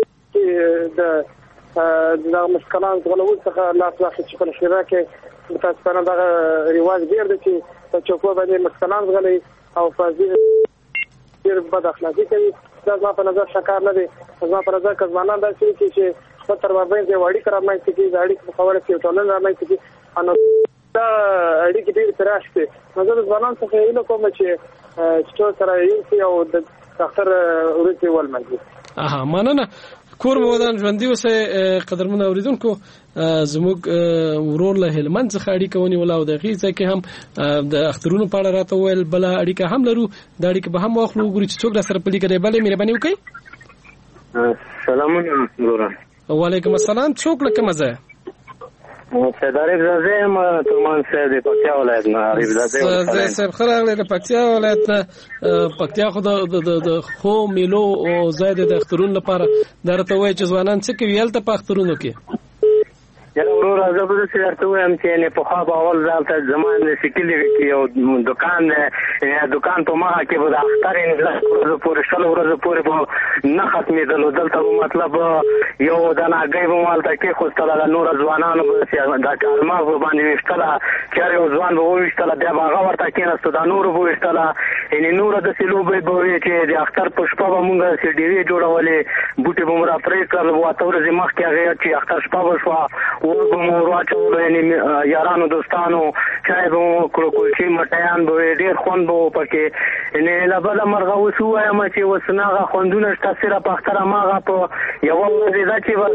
د دغه مسکلان غلول څخه لاس واخلي چې په شیرا کې متاسفانه دغه رواج ډېر دی چې په چوکو باندې مسکلان غلي او فازي ډېر بد اخلاقي کوي. دا زما په نظر شکار نه دی. زما په نظر که ځوانان داسې وکړي چې خپل تر مابین یو اړیکه رامنځته کړي د اړیکو په خبره کې یو ټولنه رامنځته کړي نو دا اړیکې ډېرې پراخ کړي. نو زه د ځوانانو څخه هیله کوم چې ټول سره یو شي او د اختر ورځې ولمانځي. اها مننه کور مودان ژوندي اوسئ. قدرمن اوریدونکو زموږ ورور له هلمند څخه اړیکه ونیوله او د هغې ځای کې هم د اخترونو په اړه راته وویل. بله اړیکه هم لرو دا اړیکه به هم واخلو وګورو چې څوک را سره په لیکه دی. بلې مهرباني وکړئ. سلامونه وروره. وعلیکم السلام. څوک له کومه ځایه؟ سید عریف زاده یم ترمان صاحب د پکتیا ولایت نه. عریف زاده زاده صاحب ښه راغلی د پکتیا ولایت نه. پکتیا خو د ښو میلو او ځای دی د اخترونو لپاره. دا راته ووایي چې ځوانان څه کوي هلته په اخترونو کې؟ یاره وروره زه به داسې درته ووایم چې یعنې پخوا به اول ځل ته زما داسې کلي کې یو دوکان دی دوکان په مخه کې به د اختر لس ورځو پورې شل ورځو پورې به نه ختمېدلو دلته به مطلب یو دانه هګۍ به مو هلته کېښوستله د نوره ځوانانو به دا الماس به باندې ویشتله چېرې یو ځوان به وویشتله بیا به هغه ورته کېناستو دا نورو به ویشتله یعنې نوره داسې لوبې به وې چې د اختر په شپه به مونږ داسې ډېوې جوړولې بوټي به مو را پرې کړل اته ورځې مخکې هغې چې اختر شپه به شوه اور به مو ور واچولو یعنې یارانو دوستانو چای به مو وکړو کلچې مټیان به وې ډېر خوند به و پکې یعنې له بله مرغه اوس ووایم چې اوس نه هغه خوندونه شته صرف اختر هماغه په یوه ورځ یې ده چې بس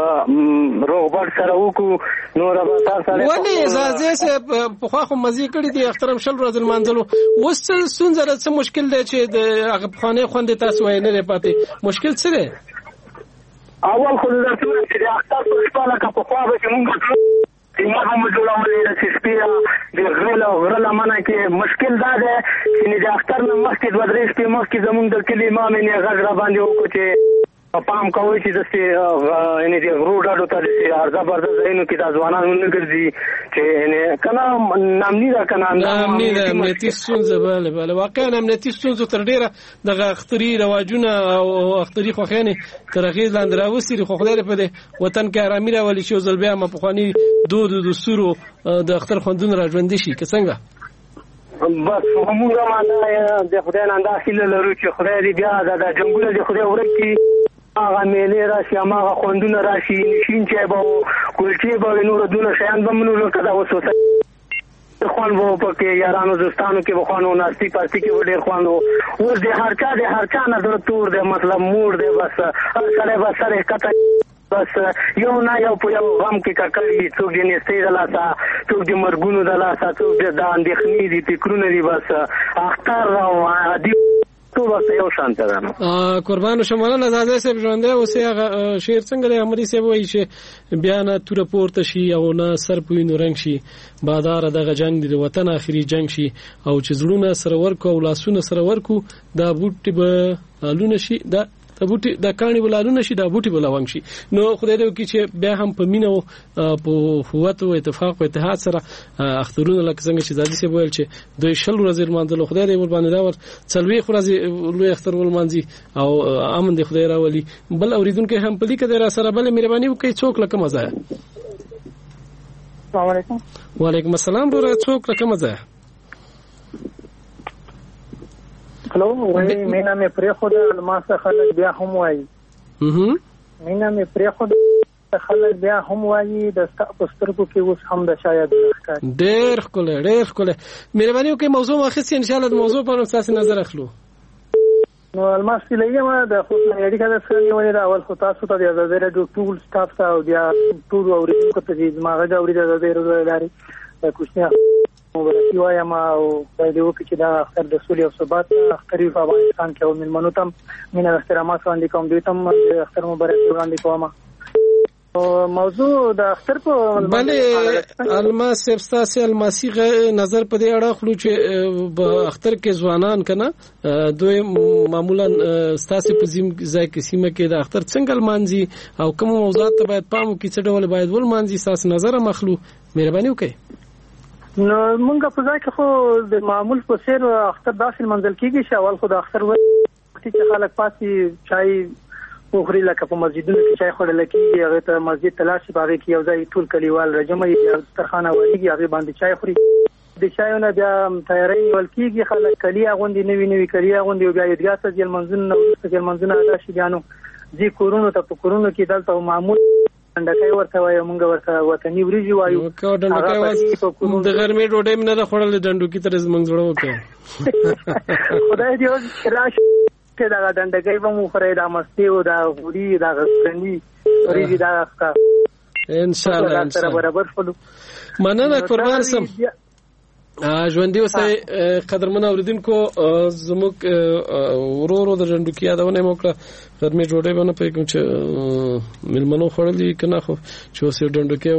روغبړ سره وکړو نوره به تا سره ولې زازې صاحب پخوا خو مزې کړي دي اختر هم شل ورځې لمانځلو اوس څه ستونزه ده څه مشکل دی چې د هغه پخوانی خوند یې تاسو وایي نه دی پاتې مشکل څه دی اول خو زه درته ووایم چې د اختر په شپه لکه پخوا به چې مونږ سیمه به مو جوړولې د شپې د غره له غره لمنه کې مشکل دا دی چې د اختر نه مخکې دوه درې شپې مخکې زمونږ د کلي امام یې غږ را باندې وکړو چې پام کوئ چې داسې یعنې د غرو ډډو ته داسې عرضه برضه ځایونو کې دا ځوانان ونه ګرځي چې یعنې که نه نامني ده که نه نامني ده امنیتي ستونزه بله بله واقعا امنیتي ستونزو تر ډېره دغه اختري رواجونه او اختري خوښیانې تر اغېز لاندې راوستي دي خو خدای دې په دې وطن کې ارامي راولي چې یو ځل بیا ما پخواني دود و دستورو د اختر خوندونه را ژوندي شي که څنګه بس موږ هم د خدای نه دا هیله لرو چې خدای دې بیا دا جنګونه د خدای ورک کړي هغه میلې راشي هماغه خوندونه راشي نشین چای به و کلچې به وي نور دونه شیان به منو لکه دا اوس خوند به و پکې یارانو دوستانو کې به خوند و ناستي پاستي کې به ډېر خوند و اوس د هر چا د هر چا نه زړه تور دی مطلب موړ دی بس هر سړی به سر یې ښکته بس یو نه یو په یو غم کې ککړ وي څوک د نیستۍ د لاسه څوک د مرګونو د لاسه څوک د اندېښنې دي فکرونه دي بس اختر او عادي یو شانته ده نو قربان شم مولانا زازې صاحب ژوندی اوسې هغه شعر څنګه دی عمري صاحب وایي چې بیا نه توره پورته شي او نه سر په وینو رنګ شي باداره دغه جنګ د وطن آخري جنګ شي او چې زړونه سره ورکو او لاسونه سره ورکو دا بوټي به لونه شي دا د بوټي د کاني ولالونه شي د بوټي بلوانګ شي نو خدای دې وکړي چې بیا هم په مینه او په قوت او اتفاق او اتحاد سره اخترونه لکه څنګه چې زادي سي ویل چې دوی شل ورځې لمانځل خدای دې ور باندې دا ور څلوي ورځې لوی اختر ولمانځي او امن دې خدای راولي بل اوریدونکو هم په دې کې را سره بل مهرباني وکړي څوک لکه مزه السلام علیکم وعلیکم السلام ورته څوک لکه مزه هلو وای مینا مې پرې خو د الماس خلک بیا هم وایي هه مینا مې پرې خو د خلک بیا هم وایي د سترګو کې اوس هم د شاید ډېر خپل ډېر خپل مهرباني وکړئ موضوع واخیستې ان شاء الله د موضوع په اړه تاسو نظر اخلو نو الماس لګي ما د خپل اړیکه د سره نیولې دا اول خو تاسو ته د آزادۍ راډیو ټول سټاف ته او بیا ټول اوریدونکو ته چې ما غږ اوري د آزادۍ راډیو لاري کوښښ مبارکي وایم او باید وکړي چې دا اختر د سولې او ثبات اختري په افغانستان کې او مېلمنو ته مینه احترامات وړاندې کوم دوی ته اختر مبارکي وړاندې کوم موضوع د اختر په بلې الماس سبستاسي الماسي نظر په دې اړه خلو چې په اختر کې ځوانان کنه دوی معمولا ستاسي په زم ځای کې سیمه کې د اختر څنګه المانځي او کوم موضوعات ته باید پام وکړي چې ډول باید ولمانځي تاسو نظر مخلو مهرباني وکړئ نو مونږ په ځای کې خو د معمول په سیر اختر داسې منځل کېږي چې اول خو د اختر وخت چې خلک پاسي چای وخوري لکه په مسجدونو کې چای خوړل کېږي هغه ته مسجد تلاشي باغې کې یو ځای ټول کلیوال راجمع یې ترخانه وایي هغه باندې چای خوري د چایونه بیا تیاری ول کېږي خلک کلیه غوندي نوی نوی کلیه غوندي بیا یدګا ته ځل منځونه نو ځل منځونه ادا شي بیانو ځي کورونو ته په کورونو کې دلته معمول ډنډکای ورته وایو مونږ ورته وطني وریجی وایو کو ډنډکای واس د ګرمي ډوډۍ نه د خړل ډنډو کی تر زمنګ جوړو وکړو خدای دې راشه چې دا ډنډکای به مو فرې دا مستی او دا غوړي دا غسرنی وریجی دا ښه ان شاء الله ان شاء الله برابر فلو مننه قربان سم ژوندۍ اوسئ قدرمن اوریدونکو زموږ ورورو د ډنډو کی یادونه موکړه غرمې جوړې باندې پېږم چې ملمنو خړلې کنه خو چې اوس ډنډکه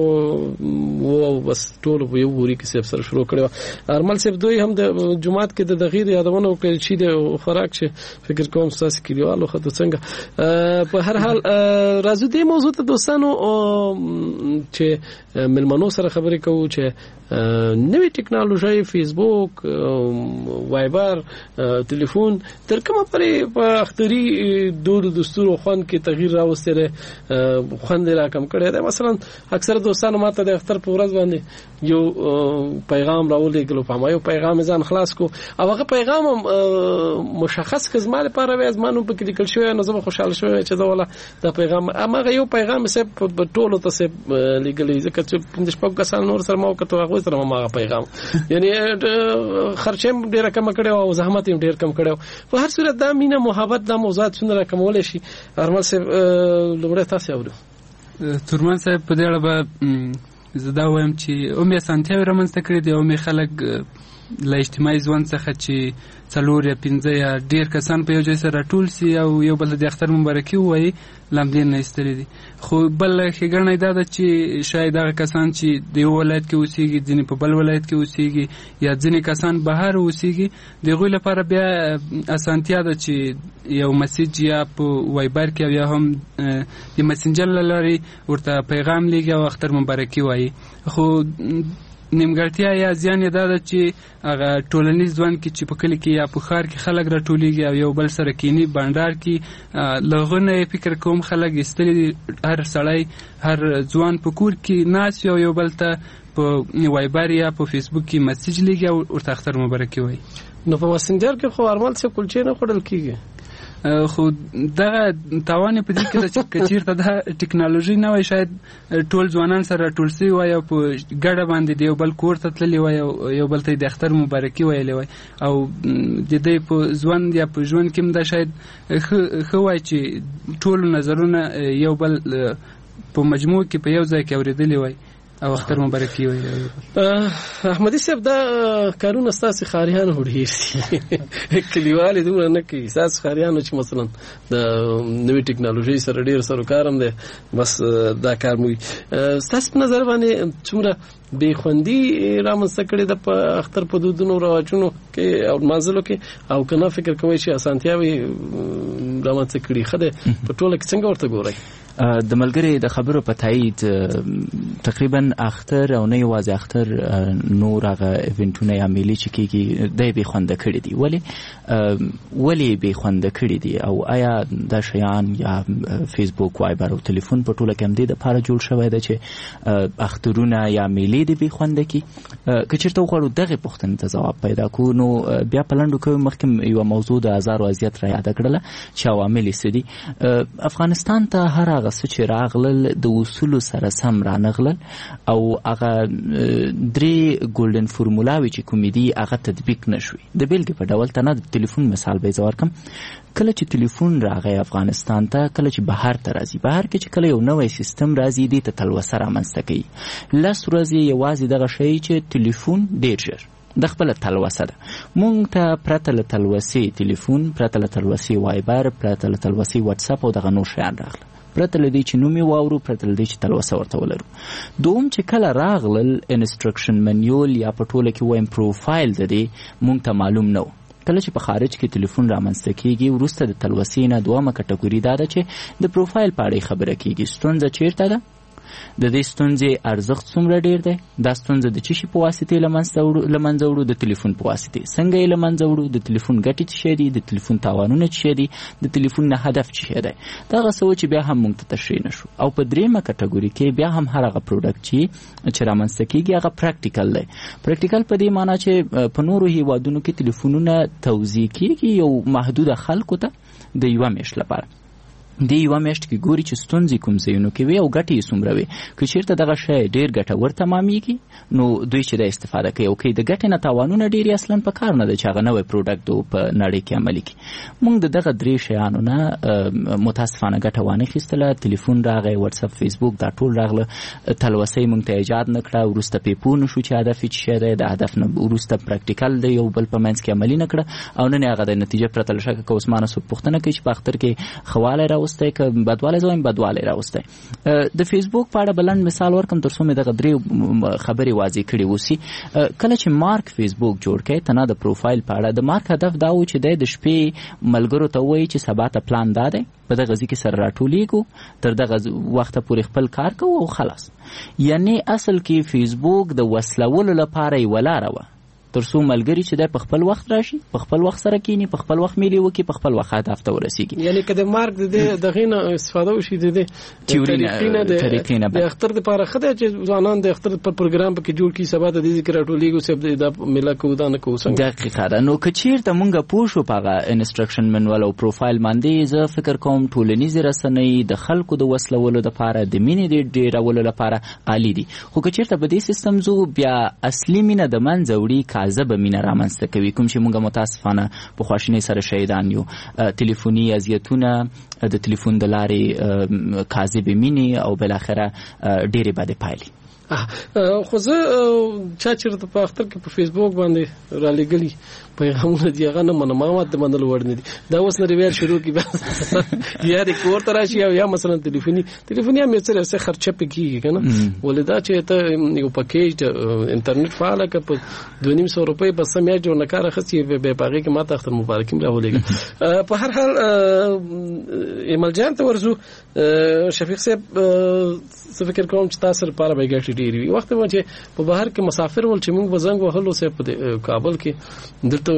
وو بس ټول یو وری کې سب سره شروع کړو. ارمل صاحب دوی هم د جمعات کې د دغې یادونه وکړي چې د خوراک چې فکر کوم تاسو کلیوالو خاطر څنګه په هر حال راځو دې موضوع ته دوستانو چې ملمنو سره خبرې کوو چې نوې ټکنالوژي فیسبوک وایبر ټلیفون تر کومه پرې په اختری دود دستور خوان کې تغییر راوستره خوان را کم کړی دی. مثلا اکثر دوستانو ماته د اختر په ورځ باندې یو پیغام راولېږلو په ما یو پیغام ځان خلاص کو او هغه پیغام مشخص خدمت لپاره وای ازمانو په کې لیکل شوی نو زه خوشاله شوم چې دا ولا دا پیغام هغه یو پیغام سه په ټولو ته سه لیکل ځکه چې د شپږ کسان نور سره مو کته هغه سره ما پیغام یعنی خرچه ډیر کم کړو او زحمت یې ډیر کم کړو. په هر صورت دا مینه محبت د موضوعات څنګه کمول شي ارمل صاحب لوړه تاسو اورو تورمان صاحب په دې اړه به زدا وایم چې او مې سانتیو رامنځته کړی دی او مې خلک له اجتماعي ژوند څخه چې څلور یا پنځه یا ډیر کسان په یو ځای سره ټول سي او یو بل د اختر مبارکي وایي لامدین نه استری دي. خو بل ښېګڼه دا ده چې شاید هغه کسان چې د یو ولایت کې اوسېږي ځینې په بل ولایت کې اوسېږي یا ځینې کسان بهر اوسېږي د هغوی لپاره بیا اسانتیا ده چې یو مسیج یا په وایبر کې او یا هم د مسنجر له لارې ورته پیغام لیږي او اختر مبارکي وایي. خو نیمګړتیا یا زیان یې دا ده چې هغه ټولنیز ژوند کې چې په کلي کې یا په ښار کې خلک راټولېږي او یو بل سره کینی بانډار کې له هغه نه فکر کوم خلک ایستلي هر سړی هر ځوان په کور کې ناست وي او یو بل ته په وایبر یا په فیسبوک کې مسیج لیږي او ورته اختر مبارکي وایي. نو په مسنجر کې خو ارمل څه کلچې نه خوړل کېږي خو دغه تاوان په دې کې چې کچیرته د ټکنالوژي نه وای شاید ټول ځوانان سره ټول سي وای او په ګډه باندې دی بل کور ته تللی وای او یو بل ته د اختر مبارکي ویلې وای او د دې په ژوند یا په ژوند کې دا شاید خو وای چې ټول نظرونه یو بل په مجموع کې په یو ځای کې اوریدلی وای او اختر مبارکي وي. احمدي صاحب دا کارونه ستاسو خاریان وړي کلیوالې دومره نه کوي ستاسو خاریانو چې مثلا د نوې ټکنالوژي سره ډیر سره کارم دی بس دا کار مو ستاسو په نظر باندې څومره بې خوندي رامنځته کړې ده په اختر په دودونو رواجونو کې او منځلو کې او کنه فکر کوئ چې اسانتیاوي رامنځته کړي خده په ټوله کې څنګه ورته ګورئ؟ د ملګری د خبرو په تایید تقریبا اختر او نه یوازې اختر نور هغه ایونټونه یا میلې چې کېږي د بې خونده کړي دي. ولې ولې بې خونده کړي دي او آیا دا شیان یا فیسبوک وایبر او ټلیفون په ټوله کې هم دې دپاره جوړ شوی ده چې اخترونه یا میلې دې بې خونده کړي؟ که چېرته وغواړو دغې پوښتنې ته ځواب پیدا کړو نو بیا په لنډو کې مخکې یوه موضوع د ازار وضعیت را یاده کړله چې عوامل یې څه دي. افغانستان ته هر هغه څه چې راغلل د اصولو سره سم رانغلل او هغه درې ګولډن فورمولاوي چې کومې دي هغه تطبیق نه شوي. د بېلګې په ډول ته نه د ټلیفون مثال به یې زه ورکړم. کله چې ټلیفون راغی افغانستان ته کله چې بهر ته راځي بهر کې چې کله یو نوی سیستم راځي دې ته تلوسه رامنځته کوي. لس ورځې یوازې دغه شی چې ټلیفون ډېر ژر د خپله تلوسه ده. مونږ ته پرته له تلوسې ټلیفون پرته له تلوسې وایبر پرته له تلوسې واتساپ او دغه نور شیان راغله پرته له دې چې نوم یې واورو پرته له دې چې تلوسه ورته ولرو. دوم چې کله راغلل انسټرکشن منیول یا په ټوله کې وایم پروفایل د دې مونږ ته معلوم نه و. کله چې په خارج کې ټلیفون رامنځته کېږي وروسته د تلوسې نه دومه کټګوري دا ده چې د پروفایل په اړه خبره کېږي. ستونزه چیرته ده؟ د دې ستونزې ارزښت څومره ډیر دی؟ دا ستونزه د څه شي په واسطې له منځه وړو؟ د ټلیفون په واسطې. څنګه یې له منځه وړو؟ د ټلیفون ګټې څه شی دي؟ د ټلیفون تاوانونه څه شی دي؟ د ټلیفون نه هدف څه شی دی؟ دغه څه چې بیا هم موږ ته تشریح نه شو. او په دریمه کټګوري کې بیا هم هر هغه پروډکټ چې چې رامنځته کېږي هغه پریکټیکل دی. پریکټیکل په دې معنی چې په نورو هیوادونو کې ټلیفونونه توزیع کېږي یو محدوده خلکو ته د یوه میاشت لپاره. د یوه میاشت کې ګوري چې ستونزې کوم ځایونو کې وي او ګټې یې څومره وي. که چېرته دغه شی ډېر ګټور تمامېږي نو دوی چې دا استفاده کوي او که د ګټې نه تاوانونه ډېر یې اصلا په کار نه ده چې هغه نوی پروډکټ په نړۍ کې عملي کړي. موږ د دغه درې شیانو نه متاسفانه ګټه وانخیستله. ټلیفون راغی، واتساپ، فیسبوک دا ټول راغله. تلوسه یې موږ ته ایجاد نه کړه. وروسته پرې پوه نه شو چې هدف یې څه شی دی. د هدف نه وروسته پریکټیکل دی یو بل په منځ کې عملي نه کړه او نن یې هغه د نتیجه پرته له شکه که عثمانه څوک پوښتنه کوي چې په اختر کې ښه والی راوست راوستي که بدوالی زویم بدوالی راوستي. د فیسبوک په اړه بلند مثال ورکم تر څو مې دغه درې خبرې واضح کړې وسی. کله چې مارک فیسبوک جوړ کړي تنه د پروفایل په اړه د مارک هدف دا و چې د شپې ملګرو ته وایي چې سبا ته پلان دا دی په دغه ځای کې سره راټولیږو تر دغه وخته پورې خپل کار کوو او خلاص. یعنی اصل کې فیسبوک د وسلولو لپاره یې ولاړه وه تر څو ملګري چې د په خپل وخت راشي په خپل وخت سره کینی په خپل وخت میلی وکي په خپل وخت هدف ته ورسیږي. یعنی کله مارک د دغه نه استفاده وشي د طریقې نه د اختر لپاره خدای چې ځوانان د اختر په پروګرام کې جوړ کی سبا د دې ذکر راټولیږي چې د ملا کو دا نه کوسم. دقیقاً نو کچیر ته مونږه پوښو په انسترکشن منوال او پروفایل باندې زه فکر کوم ټولنیز رسنۍ د خلکو د وسلولو لپاره د مینې د ډیرولو لپاره عالی دي. خو کچیر ته په دې سیستم زو بیا اصلي مینه د منځ وړي کاذب مینه رامنځته کوي کوم چې مونږه متاسفانه په خواشینۍ سره شهیدان یو. ټلیفوني اذیتونه د ټلیفون د لارې کاذب مینه او بل اخره ډېرې بدې پایلې. خو زه چا چېرته په اختر کې په فیسبوک باندې را لېږلي پیغامونه دي هغه نه منم ما د منلو وړ نه دي. دا اوس نه ریویر شروع کی یا د کور ته راشي او یا مثلا ټلیفوني ټلیفوني هم څه څه خرچه پکې کنه ولدا چې ته یو پکیج انټرنیټ فعال ک په دوه نیم سو روپۍ بس مې جوړ نه کار خسي به پاګه کې ماته اختر مبارک هم راولېږي. په هر حال ایمل جان ته ورزو شفیق صاحب څه فکر کوم چې تاسو لپاره به ګټه ډېری وي وخت مو چې په بهر کې مسافر ول چې موږ وزنګ وهلو سه په کابل کې دلته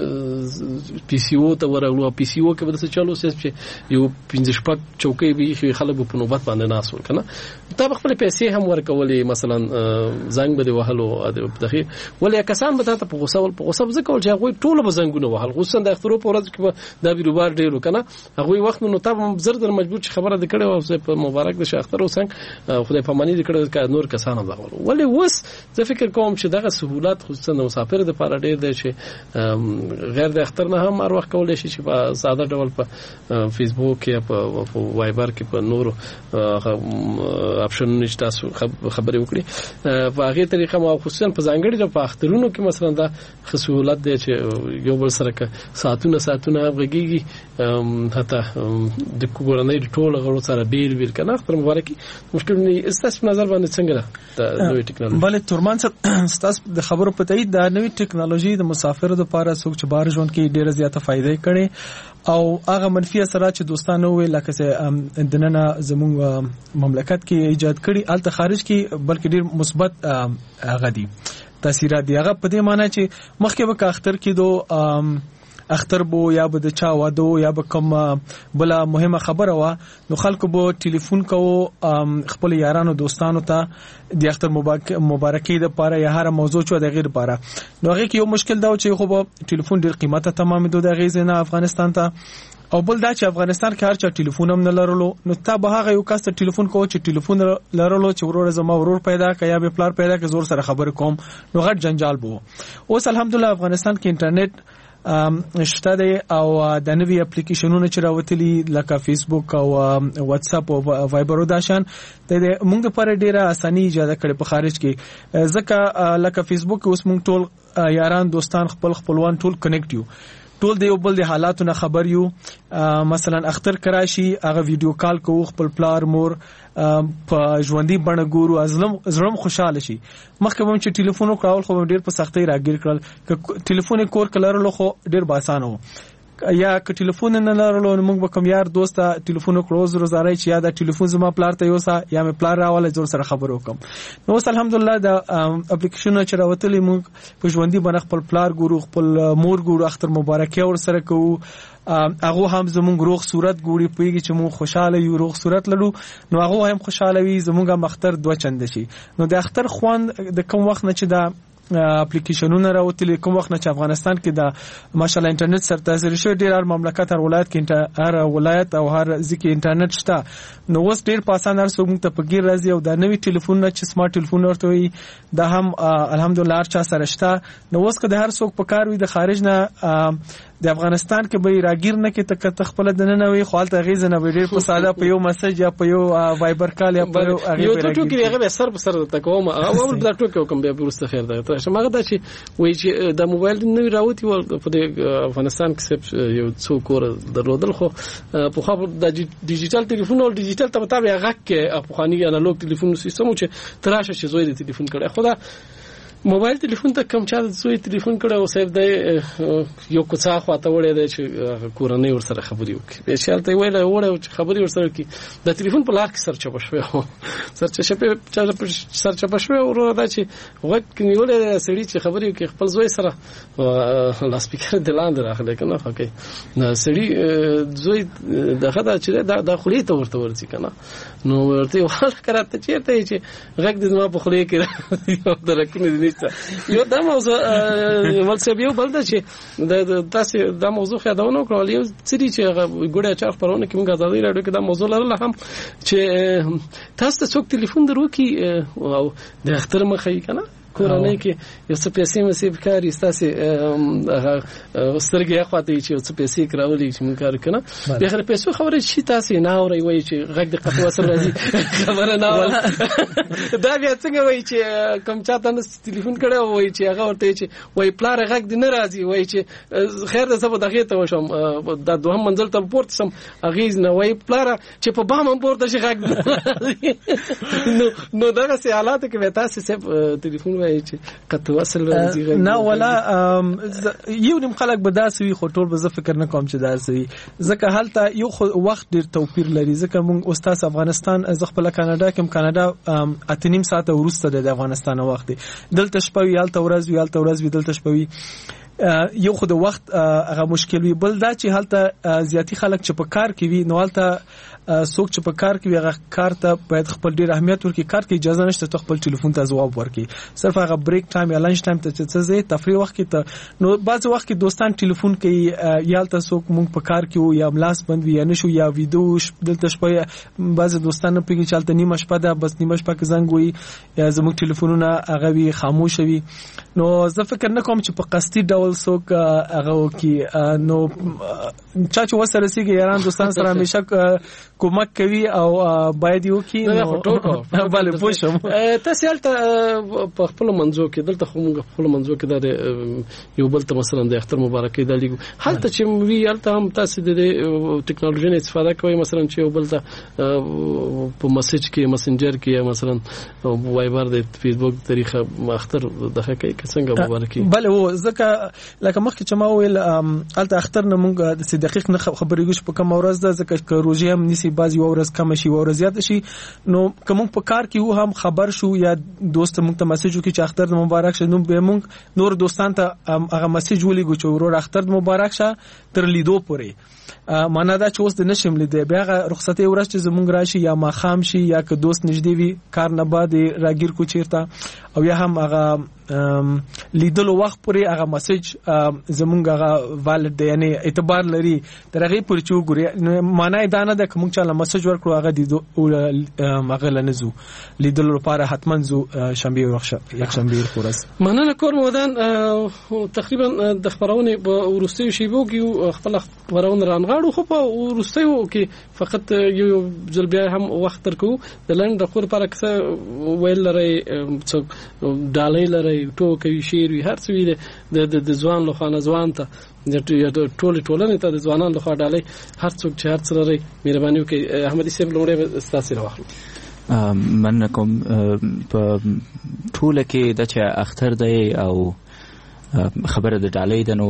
پی سی او ته ورغلو پی سی او کې به څه چالو سه چې یو پنځه شپږ چوکۍ به خلک په نوبت باندې ناس ول کنه ته خپل پیسې هم ورکولې مثلا زنګ به وهلو دغه ولې کسان به ته په غوسه ول په غوسه ځکول چې هغه ټول به زنګونه وهل غوسه د اخترو په ورځ کې دا بیروبار ډیرو کنه هغه وخت نو ته زر در مجبور چې خبره دکړې او په مبارک د شاختر وسنګ خدای په معنی دکړې ک نور کسان هم ځغول ولې وس زه فکر کوم چې دغه سہولت خصوصا د مسافر د لپاره ډیر دی چې غیر د اختر نه هم هر وخت کولای شي چې په ساده ډول په فیسبوک یا په وایبر کې په نورو اپشن نشته تاسو خبرې وکړي په هغه طریقه ما خصوصا په ځانګړي په اخترونو کې مثلا دا سہولت دی چې یو بل سره ساعتونه ساعتونه غږیږي حتی د کورنۍ ټول غړو سره بیل بیل کنه اختر مبارکي مشکل نه استاس په نظر باندې څنګه ده نوې ټیکنالوژي بل تورمان ستاسو د خبرو په تایید دا نوې ټیکنالوژي د مسافرو لپاره څوک چې بار ژوند کې ډیره زیاته فائدې کړي او هغه منفي اثرات چې دوستانو وی لکه چې دننه زموږ مملکت کې ایجاد کړي الته خارج کې بلکې ډیر مثبت هغه دي تاثیرات دي. هغه په دې معنی چې مخکې به اختر کې دو اختر بو یا به د چا واده یا به کوم بل مهمه خبره وا نو خلکو به ټلیفون کوو خپل یارانو دوستانو ته د اختر مبارکي د پاره یا هر موضوع چو د غیر پاره نو هغه کې یو مشکل دا چې خو به ټلیفون ډیر قیمته تمام دو د غیز نه افغانستان ته او بل دا چې افغانستان کې هر چا ټلیفون هم نه لرلو نو تا به هغه یو کس ته ټلیفون کوو چې ټلیفون لرلو چې ورور زما ورور پیدا کیا به پلار پیدا کې زور سره خبر کوم نو غټ جنجال بو. اوس الحمدلله افغانستان کې انټرنیټ شته دی او د نوی اپلیکیشنونو چې راوتلي لکه فیسبوک او واتس اپ او وایبر دا شان د موږ لپاره ډیره اساني ایجاد کړي په خارج کې ځکه لکه فیسبوک اوس موږ ټول یاران دوستان خپل خپلوان ټول کنیکټ یو ټول دی یو بل د حالاتونو خبر یو مثلا اختر کراشي هغه ویډیو کال کوو خپل پلار مور په ژوندۍ بڼه ګورو ازلم زړم خوشاله شي. مخکې هم چې ټلیفون وکړل خو ډیر په سختۍ راګیر کړل ک ټلیفون کور کلرلو خو ډیر باسانه یا ک ټلیفون نه لرلو موږ به کوم یار دوست ټلیفون کلوز روزاره چې یا د ټلیفون زما پلار ته یوسا یا مې پلار راواله زور سره خبرو کوم. نو الحمدلله د اپلیکیشن چې راوتلې موږ په ژوندۍ بڼه خپل پلار ګورو خپل مور ګورو اختر مبارکي ور سره کوو هغه هم زموږ روغ صورت ګوري پويږي چې موږ خوشاله یو روغ صورت لرو نو هغه هم خوشاله وي زموږه مختر دوه چند شي. نو د اختر خوان د کوم وخت نه چې دا اپلیکیشنونه راوتلي کوم وخت نه چې افغانستان کې د ماشاءالله انټرنیټ سره تاثیر شوی ډیر هر مملکت هر ولایت کې هر ولایت او هر ځکه انټرنیټ شته نو اوس ډیر په اسانه هر څوک ته پګیر راځي او د نوې ټلیفون نه چې سمارټ ټلیفون ورته وي دا هم الحمدلله هر چا سره شته. نو اوس که د هر څوک په کار وي د خارج نه د افغانستان کې به راګیر نه کې ته تخپل د نه وي خپل ته غیزه نه ډیر په ساده په یو میسج یا په یو وایبر کال یا په یو یو ټوټو کې هغه سر په سر د کوم او بل ټوټو کوم بیا ورسته خیر ده ته شماغه دا چې وایي چې د موبایل نوې راوتی و په افغانستان کې یو څو کور درلودل خو په خو د ډیجیټل ټلیفون او ډیجیټل ته مطابق هغه کې په خاني انالوګ ټلیفون سیستم چې تراشه چې زوی د ټلیفون کړه خدا موبایل ټلیفون ته کوم چا د زوی ټلیفون کړه او صاحب د یو کوڅه خواته وړي د چې کورنۍ ور سره خبري وکړي به شالته ویل وړه چې خبري ور سره کې د ټلیفون په لار کې سرچ بشوي سرچ شپه چې سرچ بشوي ورو دا چې وخت نیولې سړي چې خبري وکړي خپل زوی سره لا سپیکر د لاندې راغلی کنه فکر نو سړي زوی دغه دا چې د خولي ته ورته ورځي کنه نو ورته وحال کراته چې ته چې غږ د ما په خولي کې یو درکنه یو دا موضوع ولڅ یو بل دا چې د تاسو دا موضوع خداونه کړو یو سړي چې ګوډه چا خبرونه کې موږ ازادي راډیو کې دا موضوع لرله هم چې تاسو ته څوک ټلیفون درو کې او د اختر مخې کنه کورنۍ کې یو څه پیسې مې سپکاري تاسو سترګې اخواته چې یو څه پیسې کراولې چې موږ کار کنه به خره پیسو خبره شي تاسو نه اوري وای چې غږ د قطو سره راځي خبره نه ولا دا بیا څنګه وای چې کوم چاته نو ټلیفون کړه وای چې هغه ورته چې وای پلار غږ د نه راځي وای چې خیر د سبا دغه ته وشم د دوهم منزل ته پورت سم اغیز نه وای پلار چې په بام پورته شي غږ نو نو دا څه حالات کې تاسو سه ټلیفون وای چې قطو اصل راځي نه ولا یو نیم خلک به داسوي خو ټول به زه فکر نه کوم چې داسوي ځکه هلته یو وخت ډیر توپیر لري ځکه موږ استاد افغانستان از خپل کاناډا کې کاناډا اتنیم ساعت ورسته د افغانستان وخت دلته شپه یالته ورځ یالته ورځ دلته شپه یو خو د وخت هغه مشکل وی بل دا چې هلته زیاتی خلک چې په کار کې وي نو هلته څوک چې په کار کې هغه کار ته باید خپل ډیر اهمیت ورکړي کار کې اجازه نشته ته خپل ټلیفون ته جواب ورکړي صرف هغه بریک ټایم یا لنچ ټایم ته چې څه تفریح وخت کې ته نو بعض وخت کې دوستان ټلیفون کوي یالته څوک مونږ په کار کې یا ملاس بند وي یا نشو یا ویډیو دلته شپه بعض دوستان په کې چالت نیمه شپه ده بس نیمه شپه کې زنګ وي یا زموږ ټلیفونونه هغه وي خاموش وي نو زه فکر نه کوم چې په قصدي ډول څوک هغه وکي نو چا چې وسره سیږي یاران دوستان سره همیشه کومک کوي او باید یو کی نو بله پوښم تاسو هلته په خپل منځو کې دلته خو موږ خپل منځو کې د یو بل ته مثلا د اختر مبارکي د لیګو هلته چې وی هلته هم تاسو د ټیکنالوژي نه استفاده کوئ مثلا چې یو بل ته په میسج کې مسنجر کې مثلا وایبر د فیسبوک طریقه اختر دغه کوي څنګه مبارکي بله و ځکه لکه مخکې چې ما ویل هلته اختر نه موږ د دقیق نه خبرېږو په کوم ورځ ده ځکه روزي هم نسی بعضی ورځ کم شي ورځ زیات شي نو کوم په کار کې وو هم خبر شو یا دوست موږ ته میسج وکړي چې اختر مبارک شه نو به موږ نور دوستان ته هغه میسج ولېږو چې ورور اختر مبارک شه تر لیدو پورې معنا دا چې اوس د نشم لیدې بیا رخصتي ورځ چې زمونږ راشي یا ما خام شي یا که دوست نږدې وي کار نه بعد راګیر کو چیرته او یا هم هغه لیدلو وخت پورې هغه میسج زمونږ هغه والد یعنی اعتبار لري تر هغه پورې چې وګوري معنا دا نه ده کوم چې میسج ورکړو هغه دی هغه لنزو لیدلو لپاره حتما زو شنبه ورخه یک شنبه خورس مننه کور مودان تقریبا د خبرونه په ورستیو شیبو کې خپل خبرونه رانغاړو خو په ورستیو کې فقط یو ځل بیا هم وخت ترکو د لند د خور لپاره څه ویل لري څوک ډالۍ لري ټوکې شیر وی هر څه وی د د ځوان له خانه ځوان ته د ټول ټولنې ته د ځوانانو له خوا ډالۍ هر څوک چې هر څه لري مهرباني وکړئ احمدي صاحب لومړی ستاسو راوخلو من کوم په ټول کې د چې اختر دی او خبره د ډالۍ د نو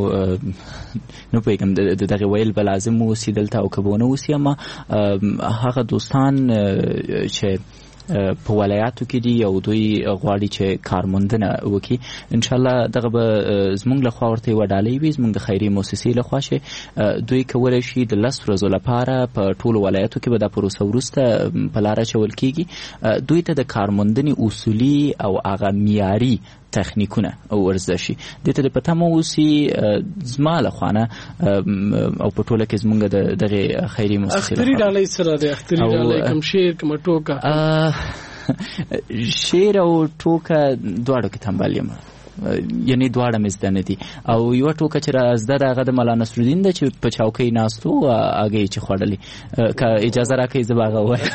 نو پیغام د دغه ویل بلازم وسی دلته او کبونه وسی ما هغه دوستان چې په ولایاتو کې دي او دوی غواړي چې کارموندنه وکړي ان شاء الله دغه به زموږ له خوا ورته وډالۍ وي زموږ د خیري مؤسسې له خوا چې دوی کولی شي د لس ورځو لپاره په ټولو ولایاتو کې به دا پروسه وروسته په لاره اچول کېږي دوی ته د کارموندنې اصولي او هغه معیاري تخنیکونه او ورزشي د ته په تمه اوسي زما له خوانه او په ټوله کې زمونږ د دغه خیري مؤسسې اختری ډالۍ سره د اختری ډالۍ کوم شیر کوم ټوکا شیر او ټوکا دواړو کې تنبال یم یعنی دواړه مې زده نه دي. او یوه ټوکه چې را زده ده هغه د ملا نصرالدین ده چې په چوکۍ ناست و هګۍ چې خوړلې. که اجازه راکړئ زه به هغه ووایم.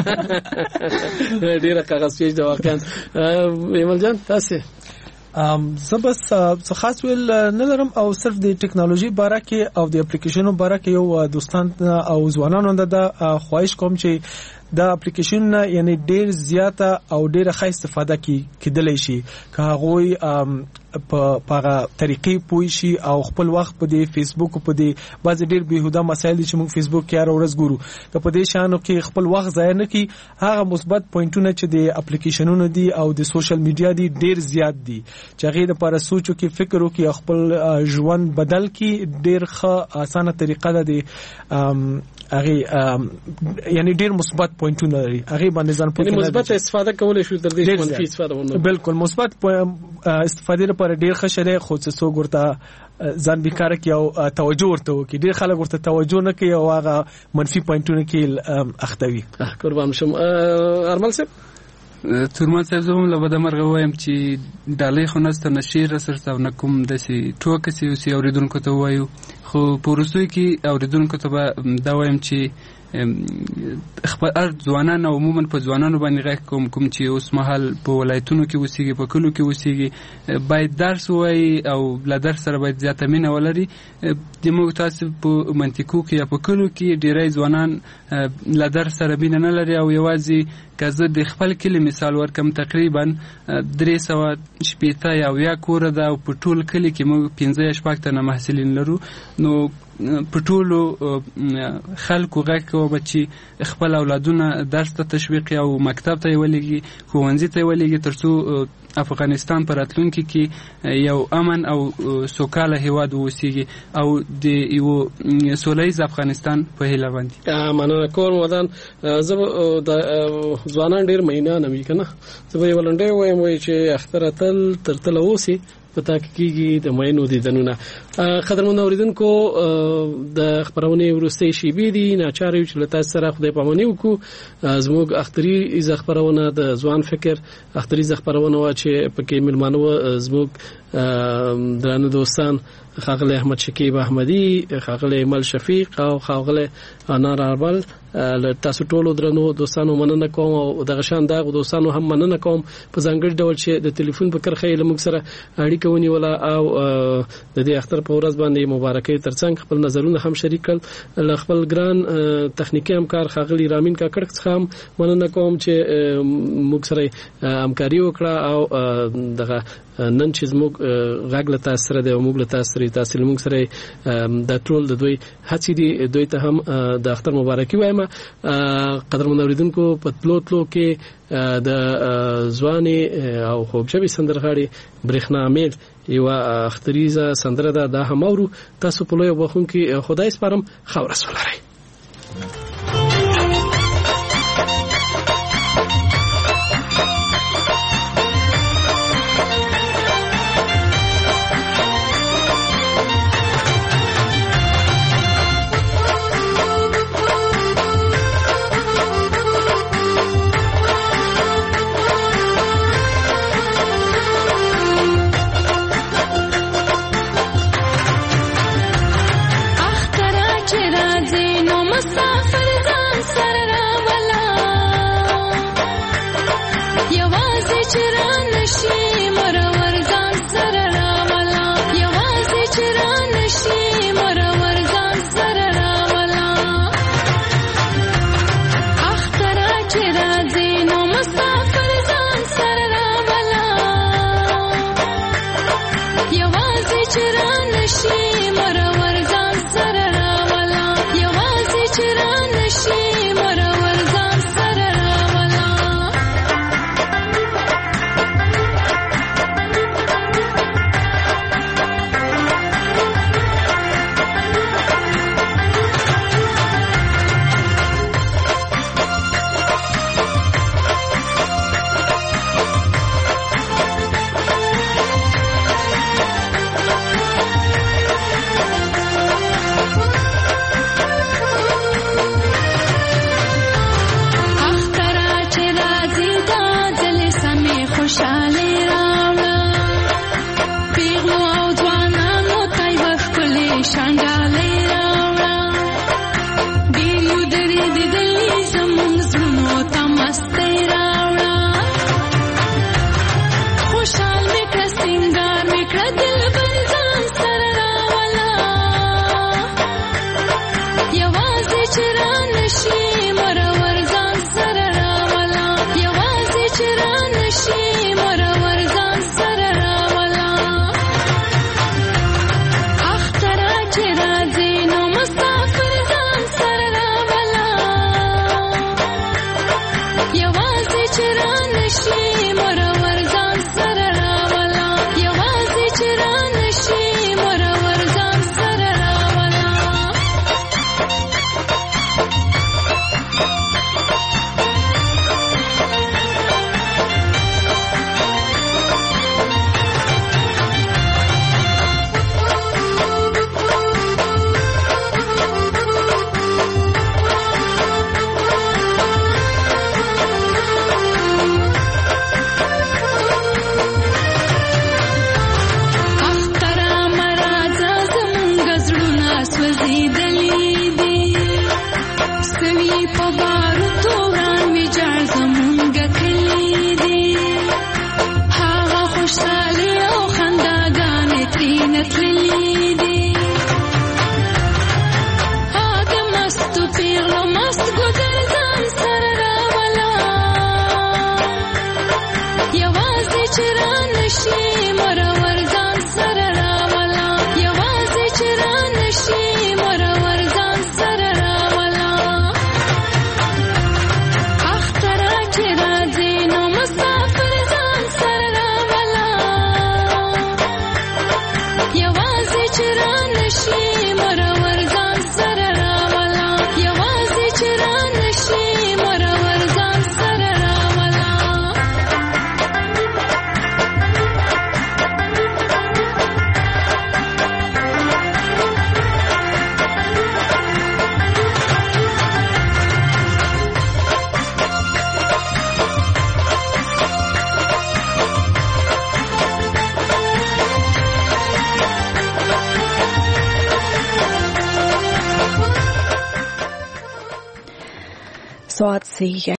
ډېره کاغذپیچ ده واقعا. ایمل جان تاسې؟ زه بس څه خاص ویل نه لرم او صرف د ټیکنالوژي باره کې او د اپلیکیشنو باره کې یو دوستان او ځوانانو د خواهش کوم چې دا اپلیکیشن یعنی ډیر زیاته او ډیره ښه استفاده کی کېدلی شي که هغوی په هغه طریقې پوه شي او خپل وخت په دې فیسبوک په دې بعضې ډیر بېهوده مسایل دي چې موږ فیسبوک کې هره ورځ ګورو که په دې شیانو کې خپل وخت ضایع نه کړي هغه مثبت پوینټونه چې د اپلیکیشنونو دي او د سوشل میډیا دي ډیر زیات دي چې هغې دپاره سوچ وکړي فکر وکړي او خپل ژوند بدل کړي ډیر ښه اسانه طریقه ده د هغې یعنی ډیر مثبت پوینټونه لري هغې باندې ځان پوهېدل مثبت استفاده کولی شو تر دې چې منفي استفاده ونه بالکل مثبت استفادې لپاره ډیر ښه شی دی خو چې څوک ورته ځان بیکاره کړي او توجه ورته وکړي ډېر خلک ورته توجه نه کوي او هغه منفي پوینټونه کې اخته وي. قربان شم. ارمل صاحب؟ تورمان صاحب زه هم له بده مرغه وایم چې ډالۍ خو نسته نه شعر راسره او نه کوم داسې ټوکه چې اوس اورېدونکو ته ووایو خو په وروستیو کې اورېدونکو ته به دا وایم چې خپل هر ځوانان او عموما په ځوانانو باندې غږ کوم کوم چې اوس مهال په ولایتونو کې اوسېږي په کلو کې اوسېږي باید درس ووایي او له درس سره باید زیاته مینه ولري. زموږ تاسو په منطقو کې یا په کلو کې ډېری ځوانان له درس سره مینه نه لري او یوازې که زه د خپل کلي مثال ورکم تقریبا درې سوه شپېته یا اویا کوره ده او په ټول کلي کې موږ پنځه یا شپږ تنه محصلین لرو نو په ټولو خلکو غږ کوم چې خپل اولادونه درس ته تشویق او مکتب ته یې ولېږي ښوونځي ته یې ولېږي تر څو افغانستان په راتلونکي کې یو امن او سوکاله هیواد واوسېږي او د یو سوله ییز افغانستان په هیله باندې. مننه کوم ودان. زه د ځوانان ډېر مینانه وي که نه زه به یې ولنډۍ ووایم وایي چې اختره تل تر تله اوسي په تا کې کېږي د مینو دیدنونه. قدرمنو اورېدونکو د خپرونې وروستۍ شیبې دي ناچاره یو چې له تاسو سره خدای پاماني وکړو. زموږ اختري خپرونه د ځوان فکر اختري خپرونه وه چې پکې مېلمانه وه زموږ درانه دوستان ښاغلی احمد شکیب احمدي ښاغلی ایمل شفیق او ښاغلی انار اربل. له تاسو ټولو درنو دوستانو مننه کوم او دغه شان دغه دوستانو هم مننه کوم په ځانګړي ډول چې د ټلیفون په کرښه یې له موږ سره اړیکه ونیوله او د دې اختر په ورځ باندې مبارکۍ ترڅنګ خپل نظرونه هم شریک کړل. له خپل ګران تخنیکي همکار ښاغلي رامین کاکړ څخه هم مننه کوم چې موږ سره همکاري وکړه او دغه نن چې زموږ غږ له تاسو سره دی او موږ له تاسو سره تاسو له موږ سره د ټول د دوی هڅې دي دوی ته هم د اختر مبارکي وایم. قدرمن اوریدونکو په تلو تلو کې د ځواني او خوږژبي سندرغاړي برېښنا امیل یو اختریزه سندره ده دا هم اورو. تاسو په لوی وبخون کې خدای سپارم خو رسول لري. اختراع چې راځي बात सही है।